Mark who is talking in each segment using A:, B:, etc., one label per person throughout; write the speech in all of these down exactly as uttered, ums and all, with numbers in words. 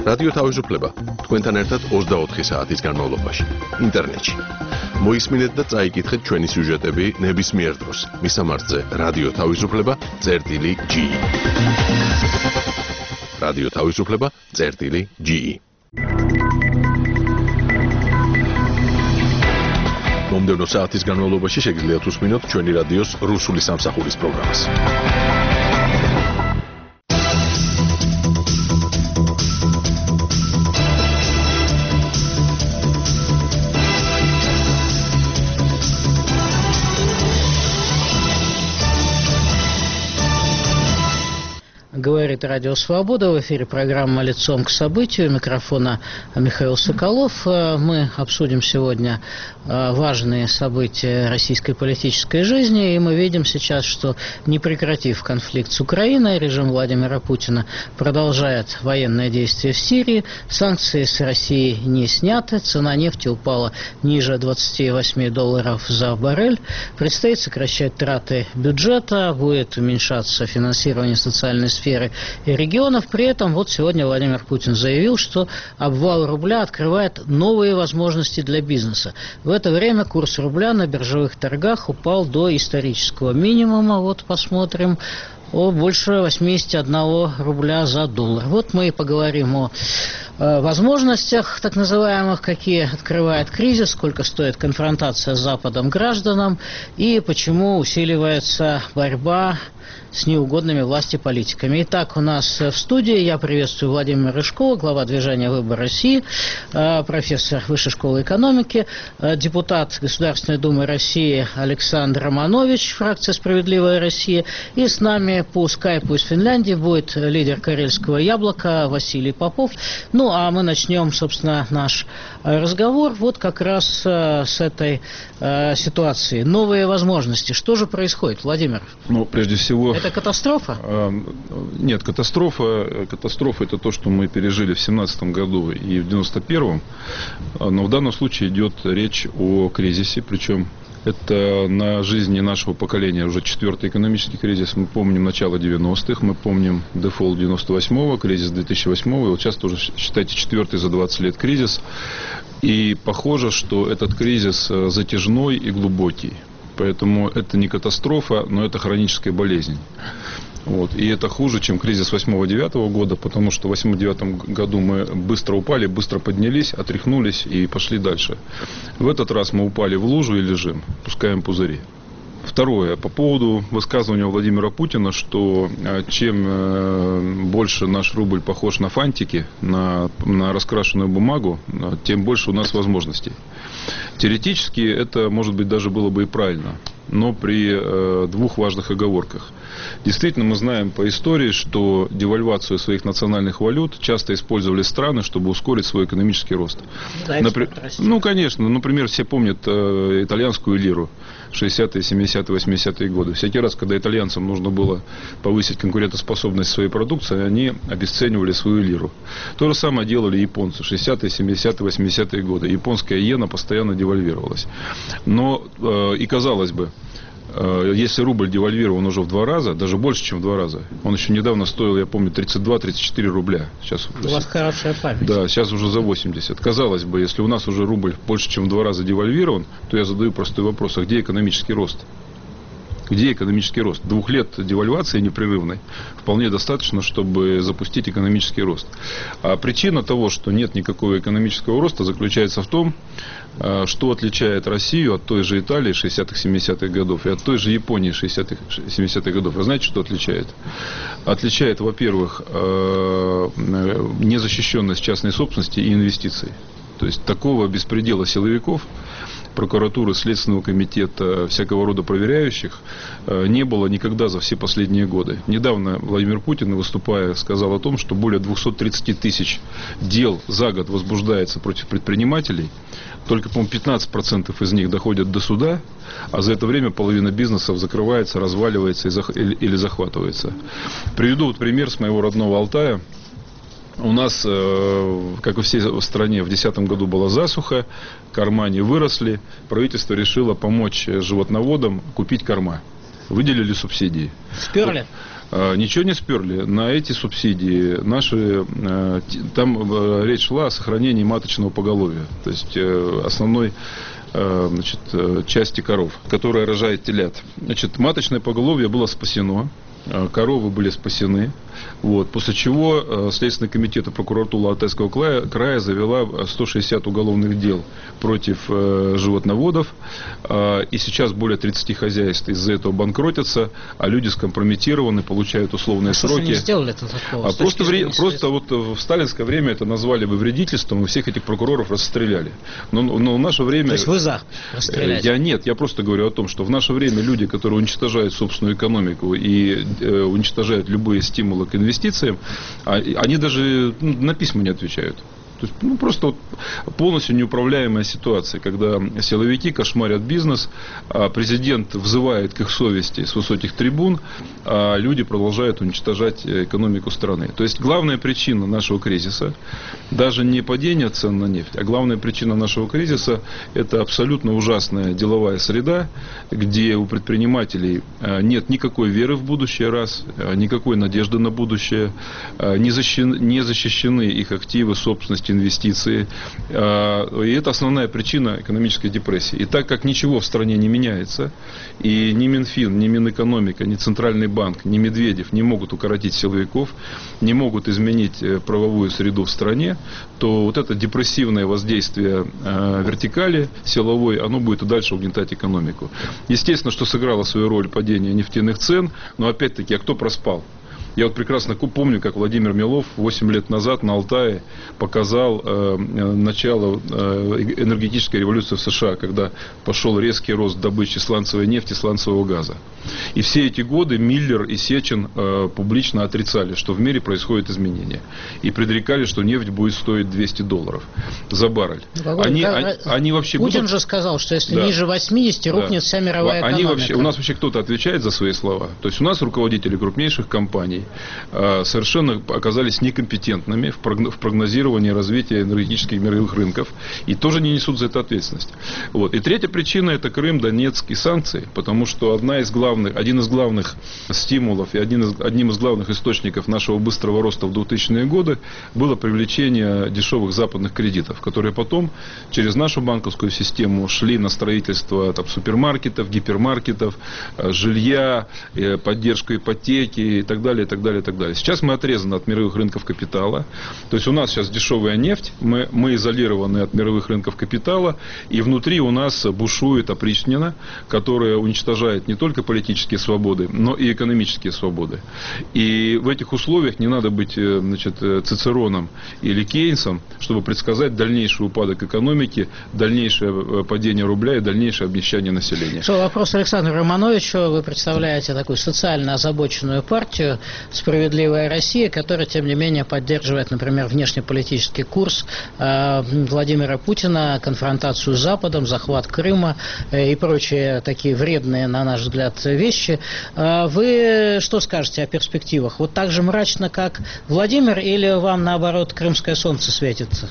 A: რადიო თავისუფლება თქვენთან ერთად ოცდაოთხი საათის განმავლობაში ინტერნეტში. მოისმინეთ და წაიკითხეთ ჩვენი სიუჟეტები ნებისმიერ დროს მისამართზე რადიო თავისუფლება წერტილი ჯი ი. რადიო თავისუფლება წერტილი ჯი ი. მომდევნო საათის განმავლობაში შეგიძლიათ უსმინოთ ჩვენი რადიოს რუსული სამსახურის პროგრამას.
B: Говорит Радио Свобода. В эфире программа «Лицом к событию». У микрофона Михаил Соколов. Мы обсудим сегодня важные события российской политической жизни. И мы видим сейчас, что не прекратив конфликт с Украиной, режим Владимира Путина продолжает военные действия в Сирии. Санкции с России не сняты. Цена нефти упала ниже двадцати восьми долларов за баррель. Предстоит сокращать траты бюджета. Будет уменьшаться финансирование социальной сферы и регионов. При этом вот сегодня Владимир Путин заявил, что обвал рубля открывает новые возможности для бизнеса. В это время курс рубля на биржевых торгах упал до исторического минимума. Вот посмотрим. О больше восьмидесяти одного рубля за доллар. Вот мы и поговорим о э, возможностях, так называемых, какие открывает кризис, сколько стоит конфронтация с Западом гражданам и почему усиливается борьба с неугодными власти политиками. Итак, у нас в студии я приветствую Владимира Рыжкова, глава движения «Выбор России», профессор Высшей школы экономики, депутат Государственной Думы России Александр Романович, фракция «Справедливая Россия». И с нами по скайпу из Финляндии будет лидер Карельского яблока Василий Попов. Ну, а мы начнем, собственно, наш разговор вот как раз с этой ситуации. Новые возможности. Что же происходит, Владимир?
C: Ну, прежде всего...
B: Это катастрофа?
C: Нет, катастрофа, катастрофа это то, что мы пережили в семнадцатом году и в девяносто первом. Но в данном случае идет речь о кризисе, причем это на жизни нашего поколения уже четвертый экономический кризис. Мы помним начало девяностых, мы помним дефолт девяносто восьмого, кризис две тысячи восьмого. И вот сейчас тоже, считайте, четвертый за двадцать лет кризис. И похоже, что этот кризис затяжной и глубокий. Поэтому это не катастрофа, но это хроническая болезнь. Вот. И это хуже, чем кризис восьмого-девятого года, потому что в восьмом-девятом году мы быстро упали, быстро поднялись, отряхнулись и пошли дальше. В этот раз мы упали в лужу и лежим, пускаем пузыри. Второе, по поводу высказывания Владимира Путина, что чем больше наш рубль похож на фантики, на, на раскрашенную бумагу, тем больше у нас возможностей. Теоретически это, может быть, даже было бы и правильно, но при э, двух важных оговорках. Действительно, мы знаем по истории, что девальвацию своих национальных валют часто использовали страны, чтобы ускорить свой экономический рост.
B: Да,
C: Напри... Ну, конечно. Например, все помнят э, итальянскую лиру шестидесятые, семидесятые, восьмидесятые годы. Всякий раз, когда итальянцам нужно было повысить конкурентоспособность своей продукции, они обесценивали свою лиру. То же самое делали японцы. шестидесятые, семидесятые, восьмидесятые годы. Японская иена постоянно девальвировалась. Но э, и казалось бы, если рубль девальвирован уже в два раза, даже больше, чем в два раза, он еще недавно стоил, я помню, тридцать два - тридцать четыре рубля. Сейчас,
B: у вас хорошая память.
C: Да, сейчас уже за восемьдесят. Казалось бы, если у нас уже рубль больше, чем в два раза девальвирован, то я задаю простой вопрос, а где экономический рост? Где экономический рост? Двух лет девальвации непрерывной вполне достаточно, чтобы запустить экономический рост. А причина того, что нет никакого экономического роста, заключается в том, что отличает Россию от той же Италии шестидесятых, семидесятых годов и от той же Японии шестидесятых, семидесятых годов. Вы знаете, что отличает? Отличает, во-первых, незащищенность частной собственности и инвестиций. То есть такого беспредела силовиков, прокуратуры, Следственного комитета, всякого рода проверяющих не было никогда за все последние годы. Недавно Владимир Путин, выступая, сказал о том, что более двухсот тридцати тысяч дел за год возбуждается против предпринимателей. Только, по-моему, пятнадцать процентов из них доходят до суда, а за это время половина бизнесов закрывается, разваливается или захватывается. Приведу вот пример с моего родного Алтая. У нас, как и всей стране, в две тысячи десятом году была засуха, корма не выросли, правительство решило помочь животноводам купить корма. Выделили субсидии.
B: Сперли?
C: Ничего не сперли. На эти субсидии наши, там речь шла о сохранении маточного поголовья. То есть основной, значит, части коров, которая рожает телят. Значит, маточное поголовье было спасено. Коровы были спасены. Вот. После чего Следственный комитет и прокуратура Алтайского края, края завела сто шестьдесят уголовных дел против э, животноводов. Э, и сейчас более тридцати хозяйств из-за этого банкротятся, а люди скомпрометированы, получают условные а сроки. Что не сделали это такого? А просто вре- просто вот в сталинское время это назвали бы вредительством, и всех этих прокуроров расстреляли. Но, но в наше время...
B: То есть вы за расстрелять?
C: Я нет, я просто говорю о том, что в наше время люди, которые уничтожают собственную экономику и э, уничтожают любые стимулы к инвестициям, они даже ну, на письма не отвечают. То есть, ну, просто вот полностью неуправляемая ситуация, когда силовики кошмарят бизнес, а президент взывает к их совести с высоких трибун, а люди продолжают уничтожать экономику страны. То есть главная причина нашего кризиса даже не падение цен на нефть, а главная причина нашего кризиса – это абсолютно ужасная деловая среда, где у предпринимателей нет никакой веры в будущее, раз, никакой надежды на будущее, не защищены, не защищены их активы, собственность, инвестиции. И это основная причина экономической депрессии. И так как ничего в стране не меняется, и ни Минфин, ни Минэкономика, ни Центральный банк, ни Медведев не могут укоротить силовиков, не могут изменить правовую среду в стране, то вот это депрессивное воздействие вертикали силовой, оно будет и дальше угнетать экономику. Естественно, что сыграло свою роль падение нефтяных цен, но опять-таки, а кто проспал? Я вот прекрасно помню, как Владимир Милов восемь лет назад на Алтае показал э, начало э, энергетической революции в США, когда пошел резкий рост добычи сланцевой нефти, сланцевого газа. И все эти годы Миллер и Сечин э, публично отрицали, что в мире происходят изменения. И предрекали, что нефть будет стоить двести долларов за баррель. Они,
B: да,
C: они, они вообще
B: Путин
C: будут...
B: же сказал, что если
C: да.
B: ниже восьмидесяти рухнет да. вся мировая
C: они
B: экономика.
C: Вообще, у нас вообще кто-то отвечает за свои слова. То есть у нас руководители крупнейших компаний совершенно оказались некомпетентными в прогнозировании развития энергетических мировых рынков и тоже не несут за это ответственность. Вот. И третья причина – это Крым, Донецк и санкции, потому что одна из главных, один из главных стимулов и один из, одним из главных источников нашего быстрого роста в двухтысячные годы было привлечение дешевых западных кредитов, которые потом через нашу банковскую систему шли на строительство там, супермаркетов, гипермаркетов, жилья, поддержку ипотеки и так далее, и так далее, и так далее. Сейчас мы отрезаны от мировых рынков капитала. То есть у нас сейчас дешевая нефть, мы, мы изолированы от мировых рынков капитала, и внутри у нас бушует опричнина, которая уничтожает не только политические свободы, но и экономические свободы. И в этих условиях не надо быть, значит, Цицероном или Кейнсом, чтобы предсказать дальнейший упадок экономики, дальнейшее падение рубля и дальнейшее обнищание населения.
B: Что, вопрос Александру Романовичу. Вы представляете такую социально озабоченную партию «Справедливая Россия», которая, тем не менее, поддерживает, например, внешнеполитический курс э, Владимира Путина, конфронтацию с Западом, захват Крыма э, и прочие такие вредные, на наш взгляд, вещи. Э, вы что скажете о перспективах? Вот так же мрачно, как Владимир, или вам, наоборот, крымское солнце светится?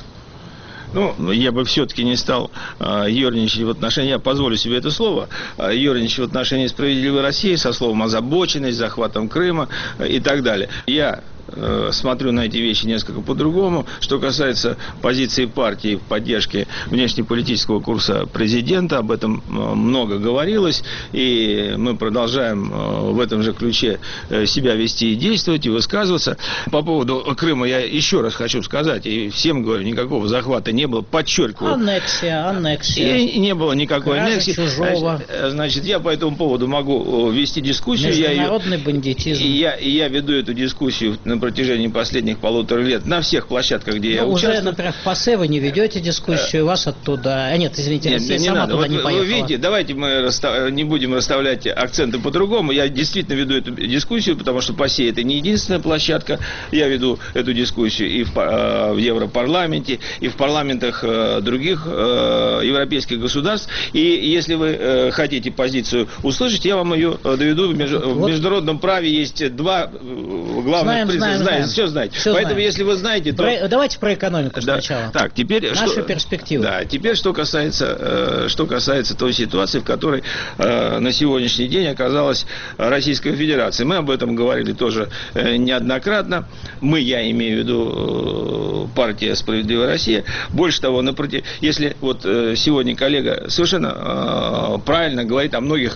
D: Ну, я бы все-таки не стал э, ерничать в отношении, я позволю себе это слово, э, ерничать в отношении «Справедливой России» со словом «озабоченность», захватом Крыма э, и так далее. Я э, смотрю на эти вещи несколько по-другому. Что касается позиции партии в поддержке внешнеполитического курса президента, об этом э, много говорилось, и мы продолжаем э, в этом же ключе э, себя вести и действовать, и высказываться. По поводу Крыма я еще раз хочу сказать, и всем говорю, никакого захвата не было, подчеркиваю.
B: Аннексия, аннексия.
D: И не было никакой
B: Кража
D: аннексии.
B: Чужого.
D: Значит, я по этому поводу могу вести дискуссию.
B: Международный
D: я
B: бандитизм.
D: И я, и я веду эту дискуссию на протяжении последних полутора лет на всех площадках, где ну, я
B: уже,
D: участвую.
B: Например, в ПАСЕ вы не ведете дискуссию, вас оттуда... А нет, извините,
D: нет,
B: Россия
D: не
B: сама
D: надо.
B: туда
D: Вот
B: не
D: вы,
B: поехала.
D: Вы видите, давайте мы расстав... не будем расставлять акценты по-другому. Я действительно веду эту дискуссию, потому что ПАСЕ это не единственная площадка. Я веду эту дискуссию и в, в Европарламенте, и в парламентах других э, европейских государств. И если вы э, хотите позицию услышать, я вам ее доведу. В, меж... вот. в международном праве есть два главных
B: знаем,
D: принципа.
B: знаем,
D: знаете,
B: знаем.
D: все знаете.
B: Все
D: Поэтому,
B: знаем.
D: если вы знаете, то...
B: Про... Давайте про экономику
D: да.
B: сначала.
D: Так, теперь...
B: Наши
D: что...
B: перспективы.
D: Да, теперь что касается, э, что касается той ситуации, в которой э, на сегодняшний день оказалась Российская Федерация. Мы об этом говорили тоже э, неоднократно. Мы, я имею в виду э, партия «Справедливая Россия». Больше того, напротив, если вот э, сегодня коллега совершенно э, правильно говорит о многих,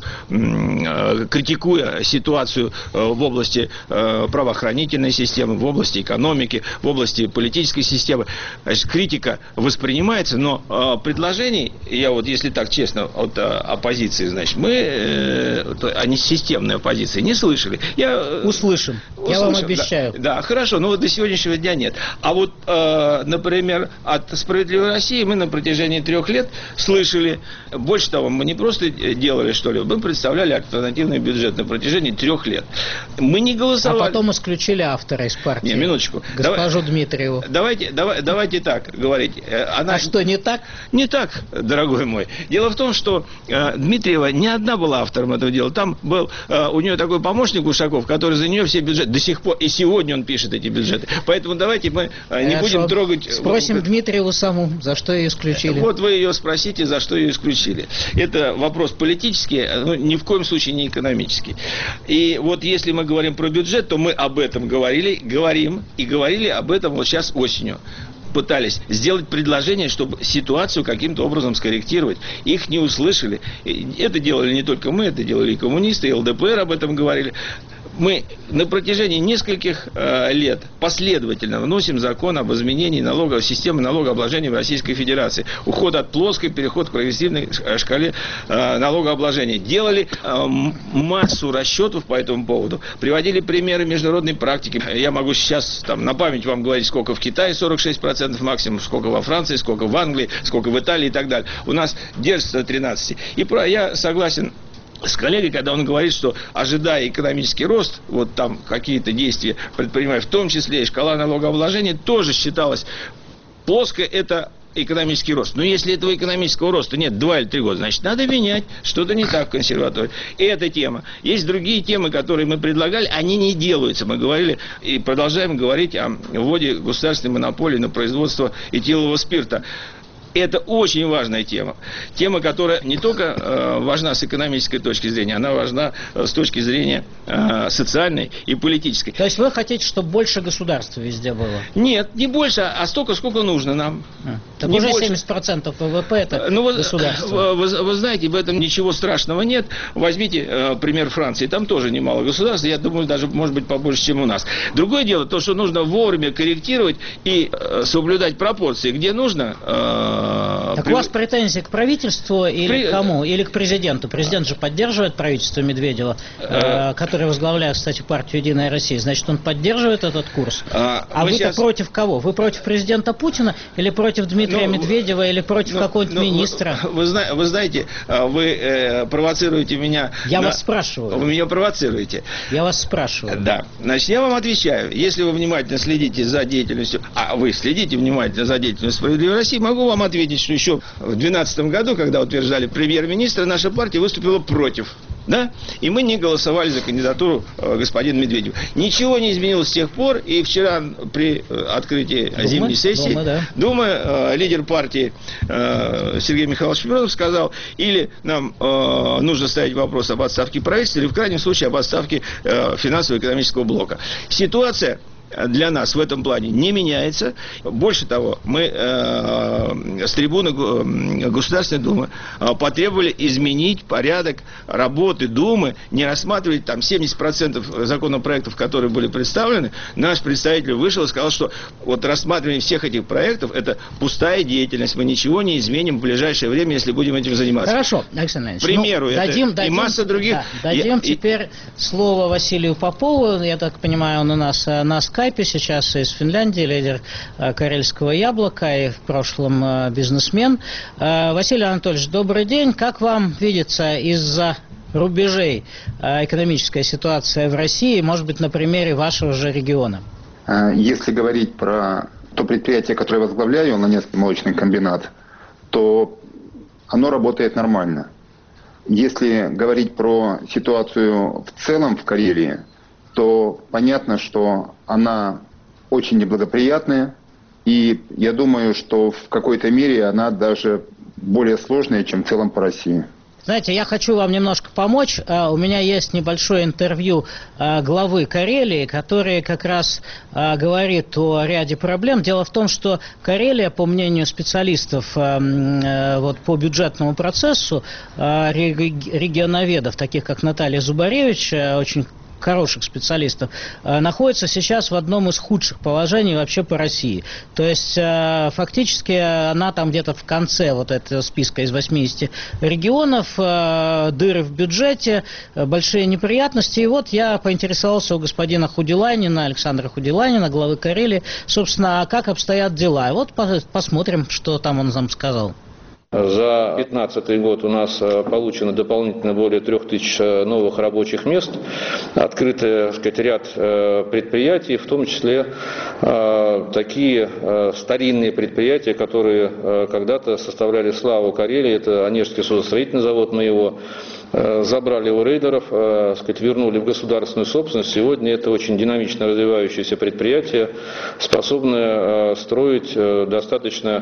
D: э, критикуя ситуацию э, в области э, правоохранительной системы, в области экономики, в области политической системы, значит, критика воспринимается, но э, предложений, я вот, если так честно, от э, оппозиции, значит, мы, э, они системной оппозиции, не слышали. Я,
B: услышим. услышим. Я вам обещаю.
D: Да, да, хорошо, но вот до сегодняшнего дня нет. А вот, э, например, от «Справедливой России» мы на протяжении трех лет слышали, больше того, мы не просто делали что-либо, мы представляли альтернативный бюджет на протяжении трех лет. Мы не голосовали.
B: А потом исключили автора из партии.
D: Не, минуточку.
B: Госпожу
D: Давай,
B: Дмитриеву.
D: Давайте, давай, давайте так говорить. Она...
B: А что, не так?
D: Не так, дорогой мой. Дело в том, что э, Дмитриева не одна была автором этого дела. Там был э, у нее такой помощник Ушаков, который за нее все бюджеты до сих пор, и сегодня он пишет эти бюджеты. Поэтому давайте мы э, не
B: Хорошо.
D: будем трогать...
B: Спросим Дмитриеву саму, за что ее исключили.
D: Вот вы ее спросите, за что ее исключили. Это вопрос политический, ну, ни в коем случае не экономический. И вот если мы говорим про бюджет, то мы об этом говорили, говорим и говорили об этом вот сейчас осенью. Пытались сделать предложение, чтобы ситуацию каким-то образом скорректировать. Их не услышали. Это делали не только мы, это делали и коммунисты, и ЛДПР об этом говорили. Мы на протяжении нескольких э, лет последовательно вносим закон об изменении налоговой системы налогообложения в Российской Федерации. Уход от плоской, переход к прогрессивной шкале э, налогообложения. Делали э, массу расчетов по этому поводу. Приводили примеры международной практики. Я могу сейчас там, на память вам говорить, сколько в Китае сорок шесть процентов максимум, сколько во Франции, сколько в Англии, сколько в Италии и так далее. У нас держится тринадцать. И про, я согласен с коллегой, когда он говорит, что ожидая экономический рост, вот там какие-то действия предпринимая, в том числе и шкала налогообложения, тоже считалось плоское это экономический рост. Но если этого экономического роста нет два или три года, значит, надо менять. Что-то не так в консерватории. И эта тема. Есть другие темы, которые мы предлагали, они не делаются. Мы говорили и продолжаем говорить о вводе государственной монополии на производство этилового спирта. Это очень важная тема. Тема, которая не только э, важна с экономической точки зрения, она важна э, с точки зрения э, социальной и политической.
B: То есть вы хотите, чтобы больше государства везде было?
D: Нет, не больше, а столько, сколько нужно нам.
B: А, так
D: не
B: уже
D: больше.
B: семьдесят процентов ВВП это
D: ну,
B: государство.
D: Вы, вы, вы знаете, в этом ничего страшного нет. Возьмите э, пример Франции. Там тоже немало государств. Я думаю, даже может быть побольше, чем у нас. Другое дело, то, что нужно вовремя корректировать и э, соблюдать пропорции. Где нужно... Э,
B: Так при... у вас претензии к правительству или при... к кому? Или к президенту? Президент же поддерживает правительство Медведева, э, который возглавляет, кстати, партию «Единая Россия». Значит, он поддерживает этот курс. А, а вы-то сейчас... против кого? Вы против президента Путина или против Дмитрия ну, Медведева или против ну, какого-нибудь ну, министра?
D: Вы, вы, вы знаете, вы э, провоцируете меня...
B: Я
D: на...
B: вас спрашиваю.
D: Вы меня провоцируете.
B: Я вас спрашиваю.
D: Да. Значит, я вам отвечаю. Если вы внимательно следите за деятельностью, а вы следите внимательно за деятельностью «Справедливой России», могу вам ответить, что еще в две тысячи двенадцатом году, когда утверждали премьер-министра, наша партия выступила против. Да? И мы не голосовали за кандидатуру э, господина Медведева. Ничего не изменилось с тех пор. И вчера при э, открытии Дума, зимней сессии Дума, да. Дума э, лидер партии э, Сергей Михайлович Миронов сказал, или нам э, нужно ставить вопрос об отставке правительства, или в крайнем случае об отставке э, финансово-экономического блока. Ситуация для нас в этом плане не меняется. Больше того, мы э, с трибуны Государственной Думы э, потребовали изменить порядок работы Думы, не рассматривать там семьдесят процентов законопроектов, которые были представлены. Наш представитель вышел и сказал, что вот рассматривание всех этих проектов это пустая деятельность, мы ничего не изменим в ближайшее время, если будем этим заниматься.
B: Хорошо, Александр Ильич.
D: К примеру,
B: ну,
D: это
B: дадим,
D: и
B: дадим,
D: масса других.
B: Да, дадим
D: я,
B: теперь и... слово Василию Попову. Я так понимаю, он у нас на скайпе сейчас из Финляндии, лидер Карельского яблока и в прошлом бизнесмен. Василий Анатольевич, добрый день. Как вам видится из-за рубежей экономическая ситуация в России, может быть, на примере вашего же региона?
E: Если говорить про то предприятие, которое я возглавляю, Ланецкий молочный комбинат, то оно работает нормально. Если говорить про ситуацию в целом в Карелии, то понятно, что она очень неблагоприятная. И я думаю, что в какой-то мере она даже более сложная, чем в целом по России.
B: Знаете, я хочу вам немножко помочь. У меня есть небольшое интервью главы Карелии, который как раз говорит о ряде проблем. Дело в том, что Карелия, по мнению специалистов вот, по бюджетному процессу, регионоведов, таких как Наталья Зубаревич, очень хороших специалистов, находится сейчас в одном из худших положений вообще по России. То есть, фактически, она там где-то в конце вот этого списка из восьмидесяти регионов, дыры в бюджете, большие неприятности. И вот я поинтересовался у господина Худиланина, Александра Худиланина, главы Карелии, собственно, как обстоят дела. И вот посмотрим, что там он нам сказал.
F: За две тысячи пятнадцатый год у нас получено дополнительно более трех тысяч новых рабочих мест, открыт, так сказать, ряд предприятий, в том числе такие старинные предприятия, которые когда-то составляли славу Карелии. Это Онежский судостроительный завод, мы его забрали у рейдеров, сказать, вернули в государственную собственность. Сегодня это очень динамично развивающееся предприятие, способное строить достаточно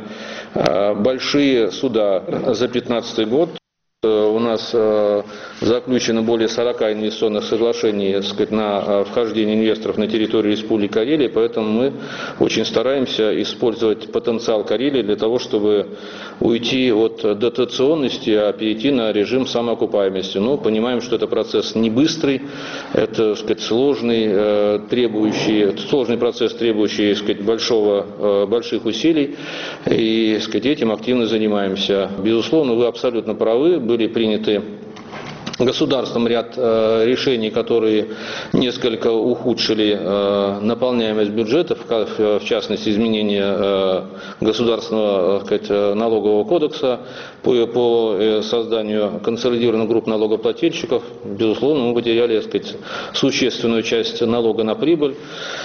F: большие суда. За две тысячи пятнадцатый год у нас заключено более сорока инвестиционных соглашений, так сказать, на вхождение инвесторов на территорию Республики Карелия, поэтому мы очень стараемся использовать потенциал Карелии для того, чтобы уйти от дотационности, а перейти на режим самоокупаемости. Но понимаем, что это процесс не быстрый, это, так сказать, сложный, требующий, сложный процесс, требующий, так сказать, большого, больших усилий, и, так сказать, этим активно занимаемся. Безусловно, вы абсолютно правы, были приняты государством ряд э, решений, которые несколько ухудшили э, наполняемость бюджетов, в, в частности, изменение э, государственного, так сказать, налогового кодекса по, по э, созданию консолидированных групп налогоплательщиков. Безусловно, мы потеряли, так сказать, существенную часть налога на прибыль,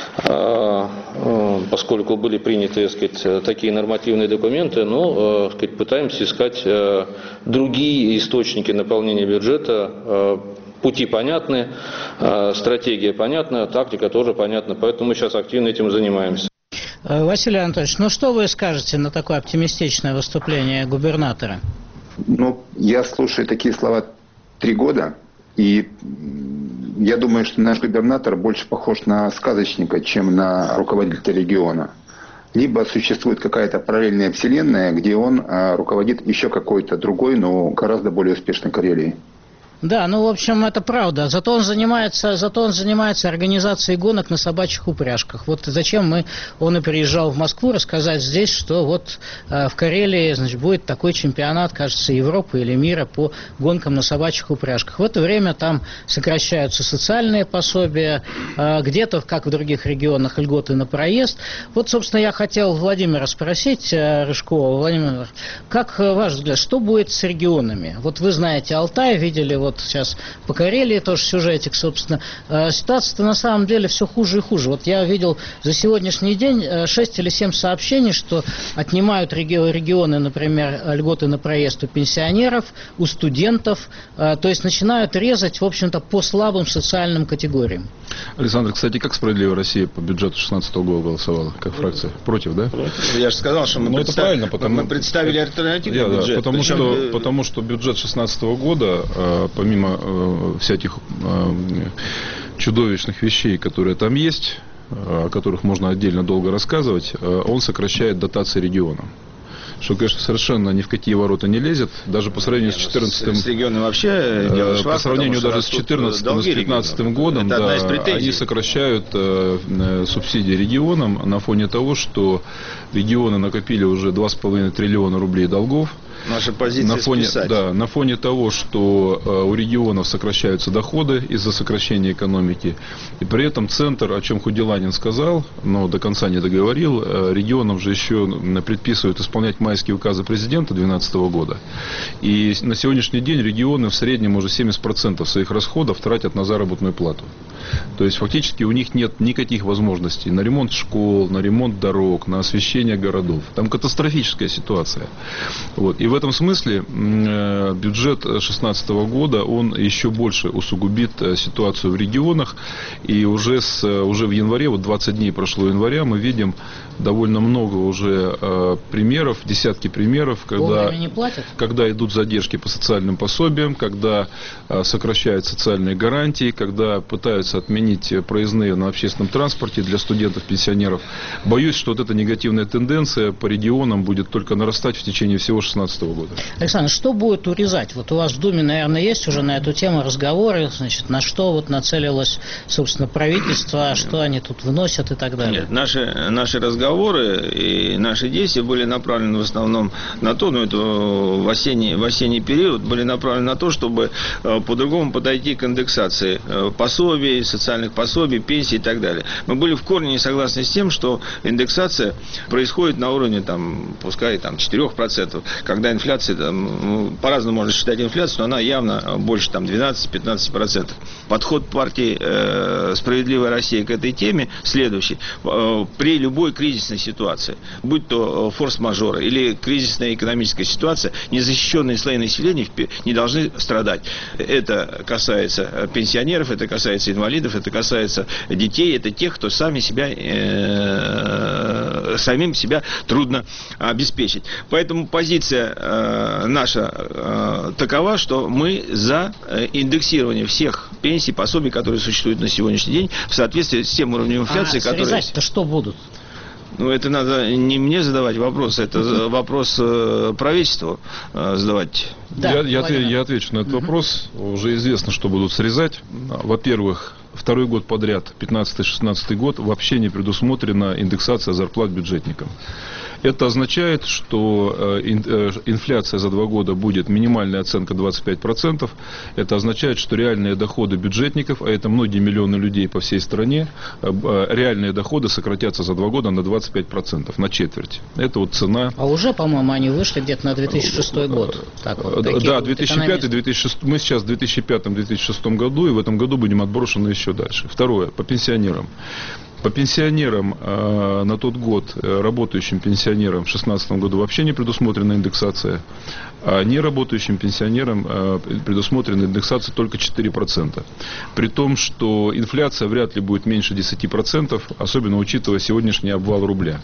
F: э, э, поскольку были приняты, так сказать, такие нормативные документы, но э, так сказать, пытаемся искать э, другие источники наполнения бюджета. Пути понятны, стратегия понятна, тактика тоже понятна, поэтому мы сейчас активно этим занимаемся.
B: Василий Анатольевич, ну что вы скажете на такое оптимистичное выступление губернатора?
E: Ну, я слушаю такие слова три года, и я думаю, что наш губернатор больше похож на сказочника, чем на руководителя региона. Либо существует какая-то параллельная вселенная, где он руководит еще какой-то другой, но гораздо более успешной Карелией.
B: Да, ну, в общем, это правда. Зато он занимается, зато он занимается организацией гонок на собачьих упряжках. Вот зачем мы, он и приезжал в Москву рассказать здесь, что вот э, в Карелии, значит, будет такой чемпионат, кажется, Европы или мира по гонкам на собачьих упряжках. В это время там сокращаются социальные пособия, э, где-то, как в других регионах, льготы на проезд. Вот, собственно, я хотел Владимира спросить, э, Рыжкова, Владимир, как ваш взгляд, что будет с регионами? Вот вы знаете Алтай, видели вот Вот сейчас по Карелии тоже сюжетик, собственно. Ситуация-то на самом деле все хуже и хуже. Вот я видел за сегодняшний день шесть или семь сообщений, что отнимают регионы, например, льготы на проезд у пенсионеров, у студентов. То есть начинают резать, в общем-то, по слабым социальным категориям.
C: Александр, кстати, как «Справедливая Россия» по бюджету шестнадцатого года голосовала, как фракция? Против, да?
D: Против. Я же сказал, что мы,
C: ну,
D: представ...
C: это правильно, потому...
D: мы представили альтернативный
C: да,
D: бюджет.
C: Да, потому,
D: Причем...
C: что, потому что бюджет шестнадцатого года, помимо э, всяких э, чудовищных вещей, которые там есть, э, о которых можно отдельно долго рассказывать, э, он сокращает дотации регионам. Что, конечно, совершенно ни в какие ворота не лезет, даже по сравнению Нет, с четырнадцатым...
D: С регионами вообще дело швах,
C: по сравнению даже с четырнадцатым, с пятнадцатым годом, да, они сокращают э, субсидии регионам на фоне того, что регионы накопили уже два с половиной триллиона рублей долгов.
D: Наша позиция
C: на фоне,
D: списать.
C: Да, на фоне того, что э, у регионов сокращаются доходы из-за сокращения экономики, и при этом центр, о чем Худиланин сказал, но до конца не договорил, э, регионам же еще предписывают исполнять майские указы президента две тысячи двенадцатого года. И на сегодняшний день регионы в среднем уже семьдесят процентов своих расходов тратят на заработную плату. То есть фактически у них нет никаких возможностей на ремонт школ, на ремонт дорог, на освещение городов. Там катастрофическая ситуация. Вот. И в этом смысле бюджет две тысячи шестнадцатого года, он еще больше усугубит ситуацию в регионах. И уже, с, уже в январе, вот двадцать дней прошло января, мы видим довольно много уже э, примеров, десятки примеров, когда,
B: не платят?
C: когда идут задержки по социальным пособиям, когда э, сокращают социальные гарантии, когда пытаются отменить проездные на общественном транспорте для студентов, пенсионеров. Боюсь, что вот эта негативная тенденция по регионам будет только нарастать в течение всего две тысячи шестнадцатого года.
B: Александр, что будет урезать? Вот у вас в Думе, наверное, есть уже на эту тему разговоры, значит, на что вот нацелилось, собственно, правительство, что они тут вносят и так далее.
D: Нет, наши, наши разговоры и наши действия были направлены в основном на то, ну это в осенний, в осенний период, были направлены на то, чтобы э, по-другому подойти к индексации э, пособий, социальных пособий, пенсий и так далее. Мы были в корне не согласны с тем, что индексация происходит на уровне, там, пускай там, четыре процента, когда инфляция, там, ну, по-разному можно считать инфляцию, но она явно больше там, двенадцать-пятнадцать процентов. Подход партии э, «Справедливая Россия» к этой теме следующий. Э, при любой кризисной ситуации, будь то форс-мажоры или кризисная экономическая ситуация, незащищенные слои населения не должны страдать. Это касается пенсионеров, это касается инвалидов, это касается детей, это тех, кто сами себя, э, самим себя трудно обеспечить. Поэтому позиция э, наша э, такова, что мы за индексирование всех пенсий, пособий, которые существуют на сегодняшний день, в соответствии с тем уровнем инфляции,
B: а
D: который...
B: срезать-то что будут?
D: Ну, это надо не мне задавать вопрос, это вопрос правительству задавать.
C: Да, я, я, отвечу, я отвечу на этот угу. вопрос. Уже известно, что будут срезать. Во-первых, второй год подряд, пятнадцатый-шестнадцатый год, вообще не предусмотрена индексация зарплат бюджетникам. Это означает, что инфляция за два года будет минимальная оценка двадцать пять процентов. Это означает, что реальные доходы бюджетников, а это многие миллионы людей по всей стране, реальные доходы сократятся за два года на двадцать пять процентов, на четверть. Это вот цена.
B: А уже, по-моему, они вышли где-то на две тысячи шестой год. Так вот,
C: да, две тысячи пятый - две тысячи шестой. Мы сейчас в две тысячи пятом - две тысячи шестом году, и в этом году будем отброшены еще дальше. Второе, по пенсионерам. По пенсионерам э, на тот год, э, работающим пенсионерам в две тысячи шестнадцатом году вообще не предусмотрена индексация, а неработающим пенсионерам э, предусмотрена индексация только четыре процента. При том, что инфляция вряд ли будет меньше десяти процентов, особенно учитывая сегодняшний обвал рубля.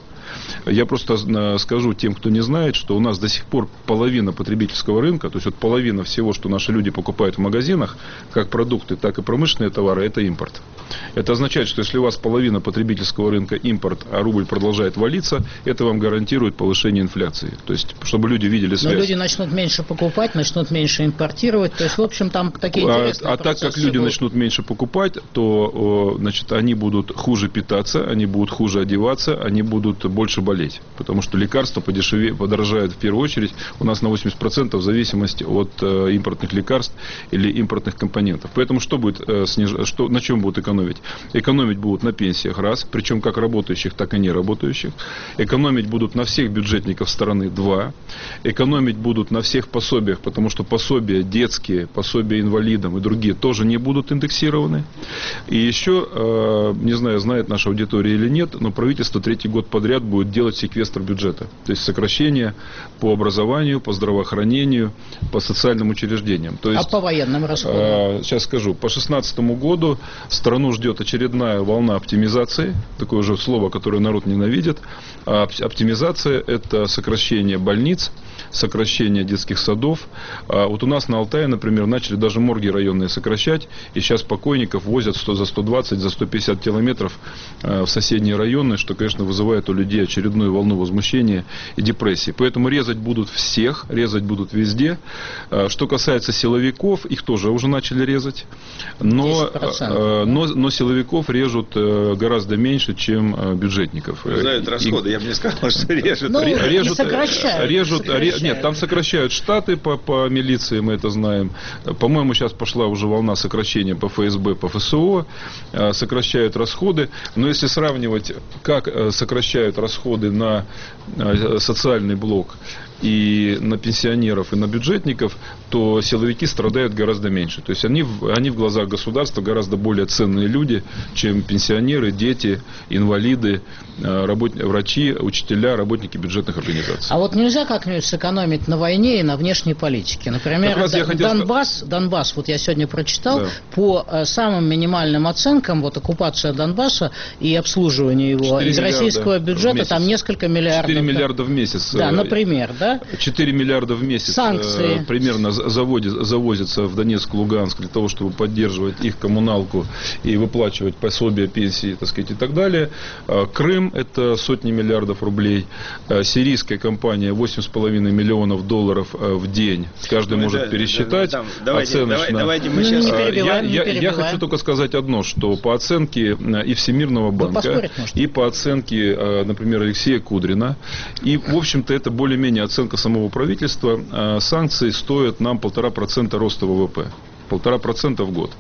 C: Я просто скажу тем, кто не знает, что у нас до сих пор половина потребительского рынка, то есть вот половина всего, что наши люди покупают в магазинах, как продукты, так и промышленные товары, это импорт. Это означает, что если у вас половина потребительского рынка импорт, а рубль продолжает валиться, это вам гарантирует повышение инфляции. То есть, чтобы люди видели связь.
B: Но люди начнут меньше покупать, начнут меньше импортировать. То есть, в общем, там такие интересные
C: А, а так как люди будут... начнут меньше покупать, то, значит, они будут хуже питаться, они будут хуже одеваться, они будут больше болеть. Потому что лекарства подешевеют, подорожают в первую очередь. У нас на восемьдесят процентов зависимость от э, импортных лекарств или импортных компонентов. Поэтому что будет э, сниж... что, на чем будут экономить? Экономить будут на пенсиях, раз, причем как работающих, так и не работающих. Экономить будут на всех бюджетников страны, два. Экономить будут на всех пособиях, потому что пособия детские, пособия инвалидам и другие тоже не будут индексированы. И еще, э, не знаю, знает наша аудитория или нет, но правительство третий год подряд будет делать секвестр бюджета. То есть сокращение по образованию, по здравоохранению, по социальным учреждениям. То есть,
B: а по военным расходам?
C: Э, сейчас скажу. По две тысячи шестнадцатому году страну ждет очередная волна оптимизации. Такое же слово, которое народ ненавидит. А оптимизация – это сокращение больниц, сокращение детских садов. А вот у нас на Алтае, например, начали даже морги районные сокращать. И сейчас покойников возят сто, за сто двадцать, за сто пятьдесят километров в соседние районы, что, конечно, вызывает у людей очередную волну возмущения и депрессии. Поэтому резать будут всех, резать будут везде. Что касается силовиков, их тоже уже начали резать. Но, но, но силовиков режут гораздо меньше, чем бюджетников.
D: Знают расходы, и, я бы не сказал, что режут.
B: Ну,
C: режут,
B: сокращают,
C: режут,
B: сокращают.
C: Нет, там сокращают штаты по, по милиции, мы это знаем. По-моему, сейчас пошла уже волна сокращения по эф эс бэ, по эф эс о. Сокращают расходы. Но если сравнивать, как сокращают расходы на социальный блок и на пенсионеров, и на бюджетников, то силовики страдают гораздо меньше. То есть они, они в глазах государства гораздо более ценные люди, чем пенсионеры, дети, инвалиды, работ... врачи, учителя, работники бюджетных организаций.
B: А вот нельзя как-нибудь сэкономить на войне и на внешней политике? Например, Д- хотел... Донбасс, Донбасс, вот я сегодня прочитал, да. по самым минимальным оценкам, вот оккупация Донбасса и обслуживание его из российского бюджета, там несколько миллиардов.
C: четыре миллиарда в месяц.
B: Да, например, да?
C: четыре миллиарда в месяц.
B: Санкции.
C: Примерно заводит, завозится в Донецк, Луганск для того, чтобы поддерживать их коммуналку и выплачивать пособия, пенсии, так сказать, и так далее. Крым – это сотни миллиардов рублей. Сирийская компания восемь с половиной миллионов долларов в день. Каждый ну, может да, пересчитать. Да, да,
D: давайте,
C: оценочно.
D: Давайте мы сейчас...
B: не перебиваем,
C: я,
B: не
C: я, я хочу только сказать одно, что по оценке и Всемирного банка, и по оценке, например, Алексея Кудрина, и, в общем-то, это более-менее оценка самого правительства, санкции стоят нам полтора процента роста ВВП. Полтора процента в год.